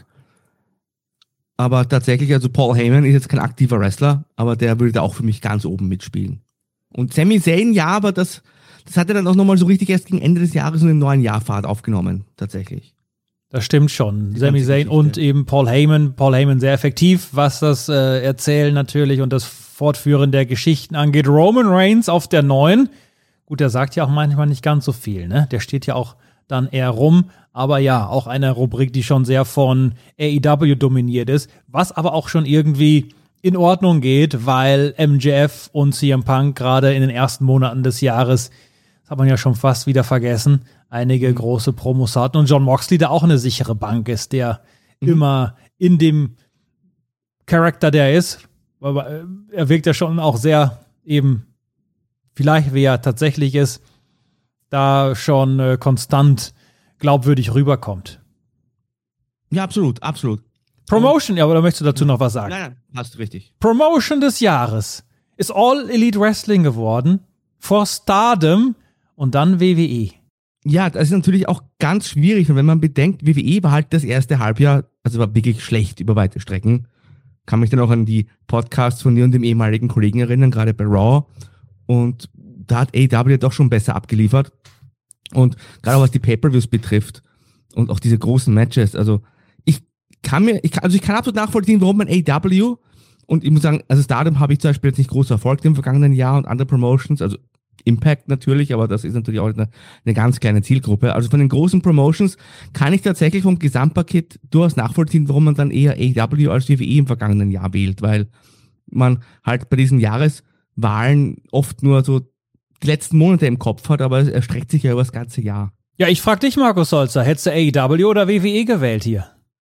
[SPEAKER 8] Aber tatsächlich, also Paul Heyman ist jetzt kein aktiver Wrestler, aber der würde da auch für mich ganz oben mitspielen. Und Sami Zayn, ja, aber das, das hat er dann auch nochmal so richtig erst gegen Ende des Jahres in den neuen Jahrfahrt aufgenommen, tatsächlich.
[SPEAKER 7] Das stimmt schon.
[SPEAKER 8] Die
[SPEAKER 7] Sami
[SPEAKER 8] ganze
[SPEAKER 7] Zayn
[SPEAKER 8] Geschichte.
[SPEAKER 7] und eben Paul Heyman. Paul Heyman sehr effektiv, was das äh, Erzählen natürlich und das Fortführen der Geschichten angeht. Roman Reigns auf der neun. Gut, der sagt ja auch manchmal nicht ganz so viel, ne? Der steht ja auch dann eher rum. Aber ja, auch eine Rubrik, die schon sehr von A E W dominiert ist. Was aber auch schon irgendwie in Ordnung geht, weil M J F und C M Punk gerade in den ersten Monaten des Jahres, das hat man ja schon fast wieder vergessen, einige große Promos hatten. Und Jon Moxley, der auch eine sichere Bank ist, der mhm. immer in dem Charakter, der ist, aber er wirkt ja schon auch sehr eben, vielleicht wie er tatsächlich ist, da schon äh, konstant glaubwürdig rüberkommt.
[SPEAKER 8] Ja, absolut, absolut.
[SPEAKER 7] Promotion, ja, aber da möchtest du dazu noch was sagen?
[SPEAKER 8] Nein, nein, hast du richtig.
[SPEAKER 7] Promotion des Jahres ist All Elite Wrestling geworden, vor Stardom und dann W W E.
[SPEAKER 8] Ja, das ist natürlich auch ganz schwierig, und wenn man bedenkt, W W E war halt das erste Halbjahr, also war wirklich schlecht über weite Strecken. Kann mich dann auch an die Podcasts von dir und dem ehemaligen Kollegen erinnern, gerade bei Raw. Und da hat A E W doch schon besser abgeliefert. Und gerade auch was die Pay-Per-Views betrifft und auch diese großen Matches, also ich kann mir, ich kann, also ich kann absolut nachvollziehen, warum man A E W, und ich muss sagen, also Stardom habe ich zum Beispiel jetzt nicht groß verfolgt im vergangenen Jahr und andere Promotions, also Impact natürlich, aber das ist natürlich auch eine, eine ganz kleine Zielgruppe. Also von den großen Promotions kann ich tatsächlich vom Gesamtpaket durchaus nachvollziehen, warum man dann eher A E W als W W E im vergangenen Jahr wählt, weil man halt bei diesen Jahreswahlen oft nur so die letzten Monate im Kopf hat, aber es erstreckt sich ja über das ganze Jahr.
[SPEAKER 7] Ja, ich frag dich, Markus Holzer, hättest du A E W oder W W E gewählt hier?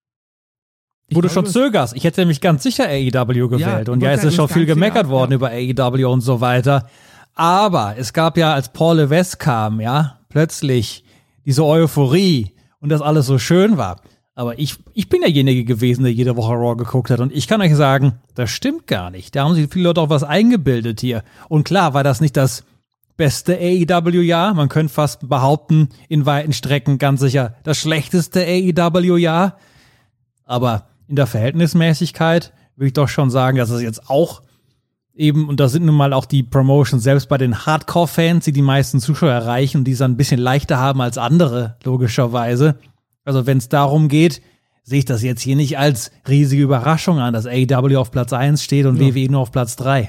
[SPEAKER 7] Wo du schon zögerst. Ich hätte nämlich ganz sicher A E W gewählt.
[SPEAKER 8] Ja,
[SPEAKER 7] und ja, es ist schon viel gemeckert worden über A E W und so weiter. Aber es gab ja, als Paul Levesque kam, ja, plötzlich diese Euphorie und das alles so schön war. Aber ich, ich bin derjenige gewesen, der jede Woche Raw geguckt hat. Und ich kann euch sagen, das stimmt gar nicht. Da haben sich viele Leute auch was eingebildet hier. Und klar war das nicht das beste A E W-Jahr. Man könnte fast behaupten, in weiten Strecken ganz sicher das schlechteste A E W-Jahr. Aber in der Verhältnismäßigkeit würde ich doch schon sagen, dass es jetzt auch eben, und da sind nun mal auch die Promotions selbst bei den Hardcore-Fans, die die meisten Zuschauer erreichen und die es dann ein bisschen leichter haben als andere, logischerweise. Also wenn es darum geht, sehe ich das jetzt hier nicht als riesige Überraschung an, dass A E W auf Platz eins steht und ja. W W E nur auf Platz drei.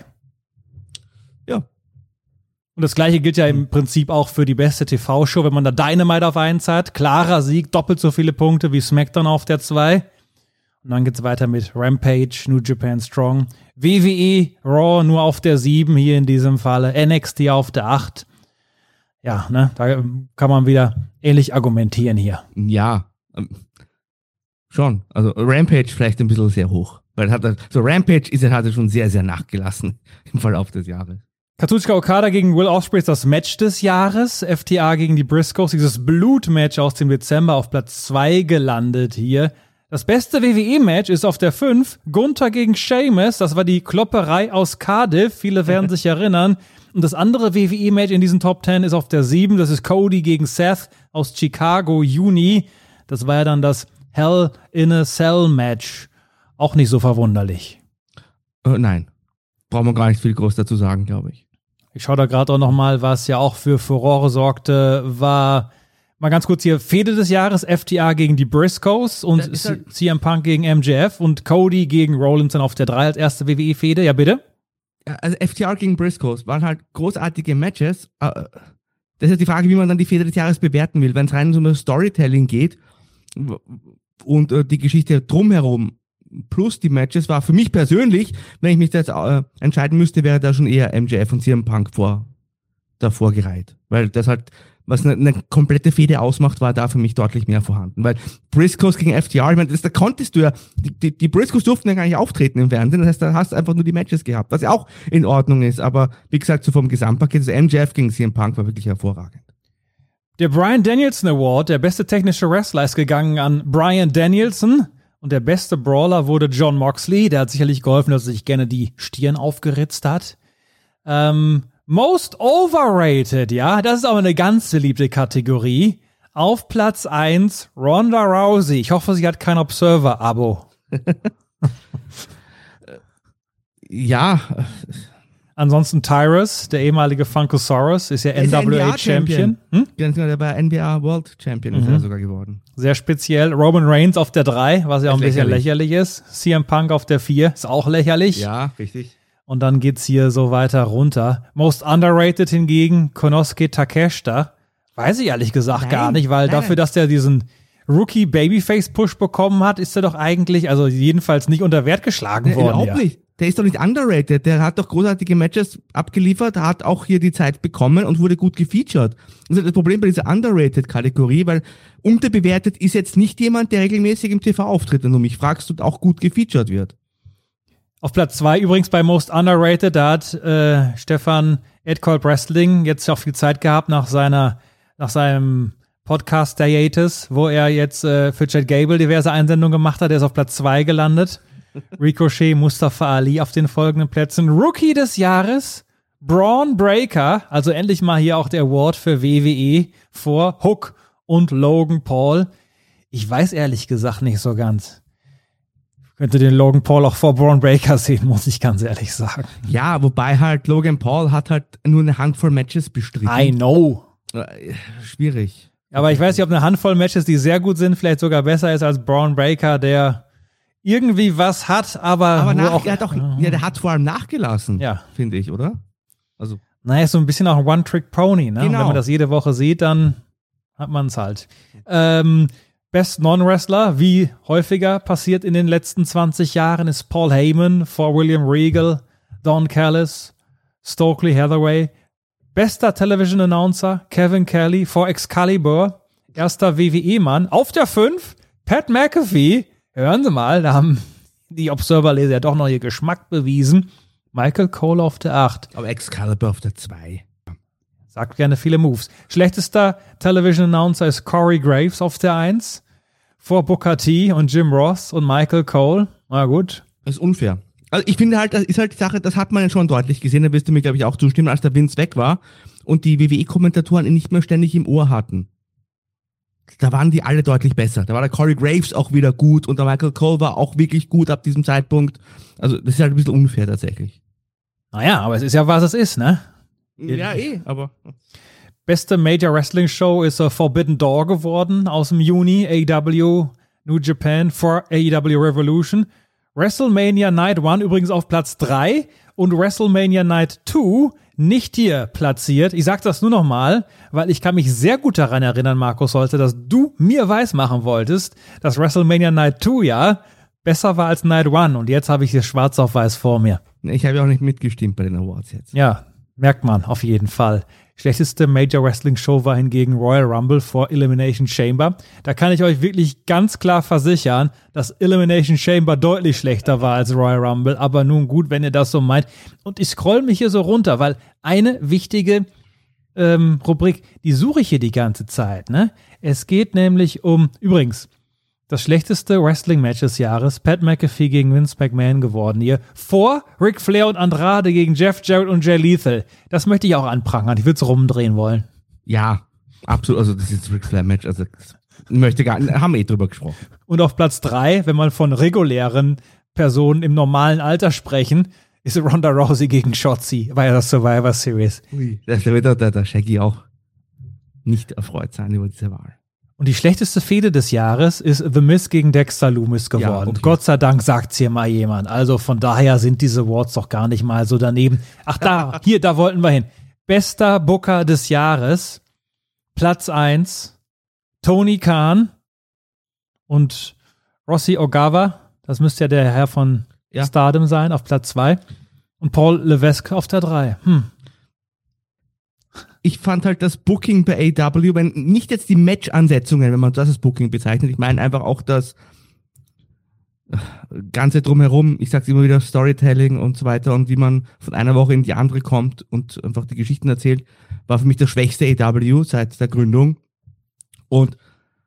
[SPEAKER 8] Ja.
[SPEAKER 7] Und das Gleiche gilt ja im Prinzip auch für die beste T V-Show, wenn man da Dynamite auf eins hat. Klarer Sieg, doppelt so viele Punkte wie SmackDown auf der zwei. Und dann geht's weiter mit Rampage, New Japan Strong, W W E, Raw nur auf der sieben hier in diesem Falle, N X T auf der acht. Ja, ne, da kann man wieder ähnlich argumentieren hier.
[SPEAKER 8] Ja, ähm, schon. Also Rampage vielleicht ein bisschen sehr hoch. Weil hat er, so Rampage ist er hatte schon sehr, sehr nachgelassen im Verlauf des Jahres.
[SPEAKER 7] Kazuchika Okada gegen Will Ospreay ist das Match des Jahres. F T A gegen die Briscoes, dieses Blutmatch aus dem Dezember auf Platz zwei gelandet hier. Das beste W W E-Match ist auf der fünf. Gunther gegen Sheamus, das war die Klopperei aus Cardiff. Viele werden sich erinnern. Und das andere W W E-Match in diesen Top zehn ist auf der sieben. Das ist Cody gegen Seth aus Chicago, Juni. Das war ja dann das Hell in a Cell-Match. Auch nicht so verwunderlich.
[SPEAKER 8] Äh, nein. Brauchen wir gar nicht viel groß dazu sagen, glaube ich.
[SPEAKER 7] Ich schaue da gerade auch noch mal, was ja auch für Furore sorgte, war mal ganz kurz hier Fehde des Jahres, F T A gegen die Briscoes und halt C M Punk gegen M J F und Cody gegen Rollins dann auf der drei als erste W W E-Fehde. Ja, bitte?
[SPEAKER 8] Also F T A gegen Briscoes waren halt großartige Matches. Das ist halt die Frage, wie man dann die Fehde des Jahres bewerten will. Wenn es rein um das Storytelling geht und die Geschichte drumherum plus die Matches, war für mich persönlich, wenn ich mich da jetzt äh, entscheiden müsste, wäre da schon eher M J F und C M Punk vor, davor gereiht. Weil das halt, was eine, eine komplette Fehde ausmacht, war da für mich deutlich mehr vorhanden. Weil Briscoes gegen F T R, ich meine, das, da konntest du ja, die, die, die Briscoes durften ja gar nicht auftreten im Fernsehen, das heißt, da hast du einfach nur die Matches gehabt, was ja auch in Ordnung ist, aber wie gesagt, so vom Gesamtpaket, also M J F gegen C M Punk war wirklich hervorragend.
[SPEAKER 7] Der Bryan Danielson Award, der beste technische Wrestler, ist gegangen an Bryan Danielson. Und der beste Brawler wurde Jon Moxley. Der hat sicherlich geholfen, dass er sich gerne die Stirn aufgeritzt hat. Ähm, Most Overrated, ja, das ist aber eine ganz beliebte Kategorie. Auf Platz eins Ronda Rousey. Ich hoffe, sie hat kein Observer-Abo.
[SPEAKER 8] Ja.
[SPEAKER 7] Ansonsten Tyrus, der ehemalige Funkosaurus, ist ja N W A-Champion.
[SPEAKER 8] Hm? Ganz genau, der war N B A World Champion, ist
[SPEAKER 7] mhm.
[SPEAKER 8] er sogar geworden.
[SPEAKER 7] Sehr speziell. Roman Reigns auf der drei, was ja auch ein bisschen lächerlich ist. C M Punk auf der vier, ist auch lächerlich.
[SPEAKER 8] Ja, richtig.
[SPEAKER 7] Und dann geht's hier so weiter runter. Most Underrated hingegen, Konosuke Takeshita. Weiß ich ehrlich gesagt nein, gar nicht, weil nein, dafür, dass der diesen Rookie-Babyface-Push bekommen hat, ist er doch eigentlich, also jedenfalls nicht unter Wert geschlagen worden.
[SPEAKER 8] Überhaupt ja. nicht. Der ist doch nicht underrated. Der hat doch großartige Matches abgeliefert, hat auch hier die Zeit bekommen und wurde gut gefeatured. Das ist das Problem bei dieser Underrated-Kategorie, weil unterbewertet ist jetzt nicht jemand, der regelmäßig im T V auftritt, wenn du mich fragst und auch gut gefeatured wird.
[SPEAKER 7] Auf Platz zwei übrigens bei Most Underrated, da hat äh, Stefan Edkolb Wrestling jetzt auch viel Zeit gehabt nach seiner, nach seinem Podcast Hiatus, wo er jetzt äh, für Chad Gable diverse Einsendungen gemacht hat. Der ist auf Platz zwei gelandet. Ricochet, Mustafa Ali auf den folgenden Plätzen. Rookie des Jahres, Braun Breaker, also endlich mal hier auch der Award für W W E vor Hook und Logan Paul. Ich weiß ehrlich gesagt nicht so ganz. Ich könnte den Logan Paul auch vor Braun Breaker sehen, muss ich ganz ehrlich sagen.
[SPEAKER 8] Ja, wobei halt Logan Paul hat halt nur eine Handvoll Matches bestritten.
[SPEAKER 7] I know.
[SPEAKER 8] Schwierig.
[SPEAKER 7] Aber ich weiß nicht, ob eine Handvoll Matches, die sehr gut sind, vielleicht sogar besser ist als Braun Breaker, der irgendwie was hat, aber,
[SPEAKER 8] aber nach,
[SPEAKER 7] auch,
[SPEAKER 8] er hat auch, ja, der hat vor allem nachgelassen,
[SPEAKER 7] ja.
[SPEAKER 8] finde ich, oder? Also.
[SPEAKER 7] Naja, ist so ein bisschen auch ein One-Trick-Pony, ne?
[SPEAKER 8] Genau.
[SPEAKER 7] Und wenn man das jede Woche sieht, dann hat man es halt. Ähm, Best Non-Wrestler, wie häufiger passiert in den letzten zwanzig Jahren, ist Paul Heyman vor William Regal, Don Callis, Stokely Hathaway. Bester Television Announcer, Kevin Kelly vor Excalibur. Erster W W E-Mann. Auf der fünf, Pat McAfee. Hören Sie mal, da haben die Observer-Leser ja doch noch ihr Geschmack bewiesen. Michael Cole auf der acht.
[SPEAKER 8] Aber Excalibur auf der zwei.
[SPEAKER 7] Sagt gerne viele Moves. Schlechtester Television Announcer ist Corey Graves auf der eins. Vor Booker T und Jim Ross und Michael Cole. Na gut.
[SPEAKER 8] Das ist unfair. Also ich finde halt, das ist halt die Sache, das hat man ja schon deutlich gesehen, da wirst du mir, glaube ich, auch zustimmen, als der Vince weg war und die W W E-Kommentatoren ihn nicht mehr ständig im Ohr hatten. Da waren die alle deutlich besser. Da war der Corey Graves auch wieder gut und der Michael Cole war auch wirklich gut ab diesem Zeitpunkt. Also das ist halt ein bisschen unfair tatsächlich.
[SPEAKER 7] Naja, aber es ist ja, was es ist, ne?
[SPEAKER 8] Ja, eh, aber...
[SPEAKER 7] Beste Major Wrestling Show ist uh, Forbidden Door geworden aus dem Juni. A E W New Japan for A E W Revolution. WrestleMania Night eins übrigens auf Platz drei und WrestleMania Night zwei nicht hier platziert. Ich sage das nur noch mal, weil ich kann mich sehr gut daran erinnern, Markus Holzer, dass du mir weismachen wolltest, dass WrestleMania Night zwei ja besser war als Night eins und jetzt habe ich hier schwarz auf weiß vor mir.
[SPEAKER 8] Ich habe ja auch nicht mitgestimmt bei den Awards jetzt.
[SPEAKER 7] Ja, merkt man auf jeden Fall. Schlechteste Major Wrestling Show war hingegen Royal Rumble vor Elimination Chamber. Da kann ich euch wirklich ganz klar versichern, dass Elimination Chamber deutlich schlechter war als Royal Rumble. Aber nun gut, wenn ihr das so meint. Und ich scroll mich hier so runter, weil eine wichtige ähm, Rubrik, die suche ich hier die ganze Zeit. Ne? Es geht nämlich um, übrigens, das schlechteste Wrestling-Match des Jahres, Pat McAfee gegen Vince McMahon geworden hier, vor Ric Flair und Andrade gegen Jeff Jarrett und Jay Lethal. Das möchte ich auch anprangern, ich würde es rumdrehen wollen.
[SPEAKER 8] Ja, absolut, also das ist das Ric Flair-Match, also ich möchte gar nicht, haben wir eh drüber gesprochen.
[SPEAKER 7] Und auf Platz drei, wenn man von regulären Personen im normalen Alter sprechen, ist Ronda Rousey gegen Shotzi, war ja das Survivor Series.
[SPEAKER 8] Ui, da wird der, der Shaggy auch nicht erfreut sein über diese Wahl.
[SPEAKER 7] Und die schlechteste Fehde des Jahres ist The Miz gegen Dexter Lumis geworden. Ja, okay. Gott sei Dank sagt's hier mal jemand. Also von daher sind diese Awards doch gar nicht mal so daneben. Ach da, hier, da wollten wir hin. Bester Booker des Jahres, Platz eins, Tony Khan und Rossi Ogawa. Das müsste ja der Herr von ja. Stardom sein, auf Platz zwei. Und Paul Levesque auf der drei. Hm.
[SPEAKER 8] Ich fand halt das Booking bei A E W, wenn nicht jetzt die Match-Ansetzungen, wenn man das als Booking bezeichnet, ich meine einfach auch das Ganze drumherum, ich sag's immer wieder, Storytelling und so weiter und wie man von einer Woche in die andere kommt und einfach die Geschichten erzählt, war für mich das schwächste A E W seit der Gründung. Und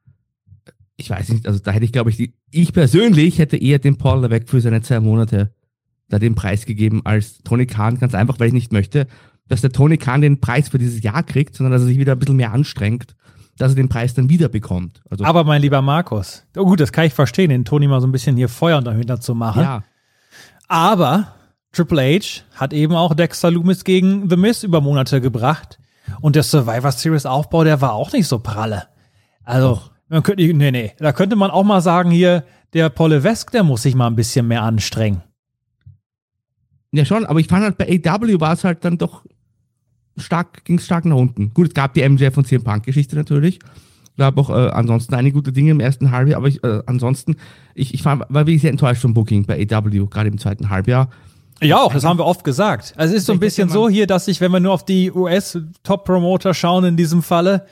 [SPEAKER 8] ich weiß nicht, also da hätte ich, glaube ich, die, ich persönlich hätte eher den Paul Levesque für seine zwei Monate da den Preis gegeben als Tony Khan, ganz einfach, weil ich nicht möchte, dass der Tony Khan den Preis für dieses Jahr kriegt, sondern dass er sich wieder ein bisschen mehr anstrengt, dass er den Preis dann wieder bekommt. Also
[SPEAKER 7] aber mein lieber Markus, oh gut, das kann ich verstehen, den Tony mal so ein bisschen hier Feuer dahinter zu machen.
[SPEAKER 8] Ja.
[SPEAKER 7] Aber Triple H hat eben auch Dexter Lumis gegen The Miz über Monate gebracht und der Survivor Series Aufbau, der war auch nicht so pralle. Also, man könnte, nee, nee, da könnte man auch mal sagen hier, der Paul Levesque, der muss sich mal ein bisschen mehr anstrengen.
[SPEAKER 8] Ja schon, aber ich fand halt bei A E W war es halt dann doch stark, ging es stark nach unten. Gut, es gab die M J F und C M Punk-Geschichte natürlich. Es gab auch äh, ansonsten einige gute Dinge im ersten Halbjahr, aber ich, äh, ansonsten, ich, ich war, war wirklich sehr enttäuscht vom Booking bei A E W, gerade im zweiten Halbjahr.
[SPEAKER 7] Ja, auch, das haben wir oft gesagt. Also es ist so ein bisschen so hier, dass sich, wenn wir nur auf die U S-Top-Promoter schauen in diesem Falle,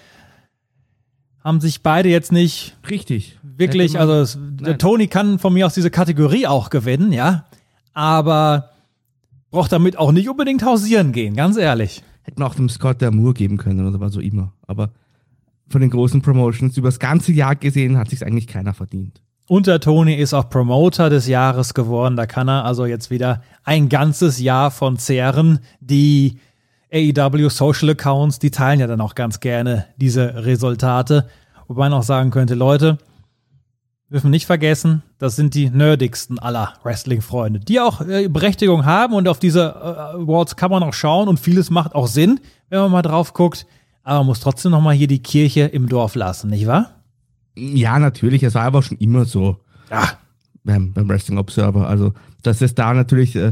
[SPEAKER 7] haben sich beide jetzt nicht
[SPEAKER 8] richtig
[SPEAKER 7] wirklich, man, also es, der Tony kann von mir aus diese Kategorie auch gewinnen, ja, aber braucht damit auch nicht unbedingt hausieren gehen, ganz ehrlich.
[SPEAKER 8] Hätten wir auch dem Scott D'Amour geben können oder was so immer. Aber von den großen Promotions über das ganze Jahr gesehen hat sich eigentlich keiner verdient.
[SPEAKER 7] Und der Tony ist auch Promoter des Jahres geworden. Da kann er also jetzt wieder ein ganzes Jahr von zehren. Die A E W Social Accounts, die teilen ja dann auch ganz gerne diese Resultate. Wobei man auch sagen könnte, Leute, dürfen nicht vergessen, das sind die nerdigsten aller Wrestling-Freunde, die auch äh, Berechtigung haben und auf diese äh, Awards kann man auch schauen und vieles macht auch Sinn, wenn man mal drauf guckt, aber man muss trotzdem noch mal hier die Kirche im Dorf lassen, nicht wahr?
[SPEAKER 8] Ja, natürlich, es war aber schon immer so
[SPEAKER 7] ja.
[SPEAKER 8] beim, beim Wrestling Observer, also dass es da natürlich, äh,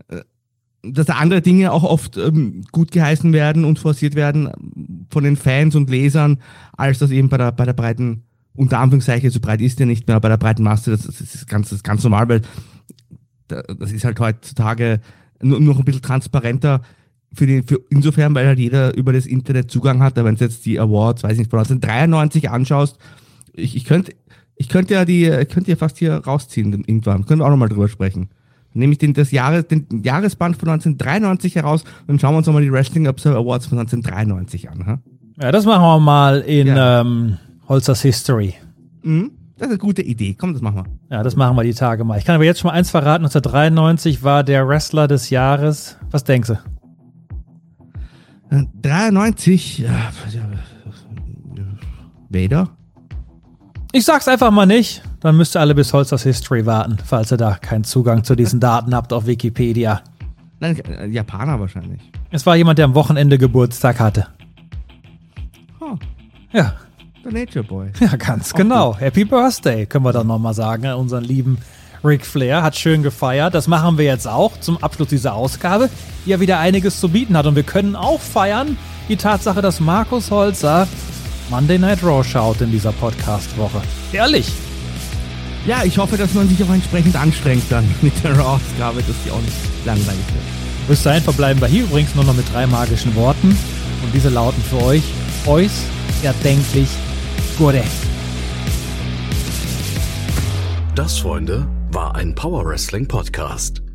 [SPEAKER 8] dass da andere Dinge auch oft ähm, gut geheißen werden und forciert werden von den Fans und Lesern, als das eben bei der, bei der breiten unter Anführungszeichen, so breit ist der nicht mehr, bei der breiten Masse, das, das, ist, ganz, das ist ganz normal, weil das ist halt heutzutage nur noch ein bisschen transparenter für die, für insofern, weil halt jeder über das Internet Zugang hat, aber wenn du jetzt die Awards, weiß nicht, von neunzehnhundertdreiundneunzig anschaust, ich, ich könnte ich könnte ja die, ich könnte ja fast hier rausziehen, irgendwann, können wir auch nochmal drüber sprechen. Nehme ich den, das Jahres, den Jahresband von neunzehnhundertdreiundneunzig heraus und schauen wir uns nochmal die Wrestling Observer Awards von neunzehnhundertdreiundneunzig an. Ha?
[SPEAKER 7] Ja, das machen wir mal in ja. ähm, Holzers History.
[SPEAKER 8] Mhm. Das ist eine gute Idee. Komm, das machen wir.
[SPEAKER 7] Ja, das machen wir die Tage mal. Ich kann aber jetzt schon mal eins verraten. neunzehnhundertdreiundneunzig war der Wrestler des Jahres. Was denkst du?
[SPEAKER 8] dreiundneunzig Ja, Vader?
[SPEAKER 7] Ich sag's einfach mal nicht. Dann müsst ihr alle bis Holzers History warten, falls ihr da keinen Zugang zu diesen Daten habt auf Wikipedia.
[SPEAKER 8] Nein, Japaner wahrscheinlich.
[SPEAKER 7] Es war jemand, der am Wochenende Geburtstag hatte.
[SPEAKER 8] Oh.
[SPEAKER 7] Ja.
[SPEAKER 8] der Nature Boy.
[SPEAKER 7] Ja, ganz genau. Gut. Happy Birthday, können wir dann nochmal sagen, an unseren lieben Ric Flair. Hat schön gefeiert. Das machen wir jetzt auch zum Abschluss dieser Ausgabe, die ja wieder einiges zu bieten hat. Und wir können auch feiern die Tatsache, dass Markus Holzer Monday Night Raw schaut in dieser Podcast-Woche. Ehrlich.
[SPEAKER 8] Ja, ich hoffe, dass man sich auch entsprechend anstrengt dann mit der Raw-Ausgabe, dass die auch nicht langweilig wird.
[SPEAKER 7] Bis dahin verbleiben wir hier übrigens nur noch mit drei magischen Worten. Und diese lauten für euch, euch erdenklich Gute.
[SPEAKER 6] Das, Freunde, war ein Power Wrestling Podcast.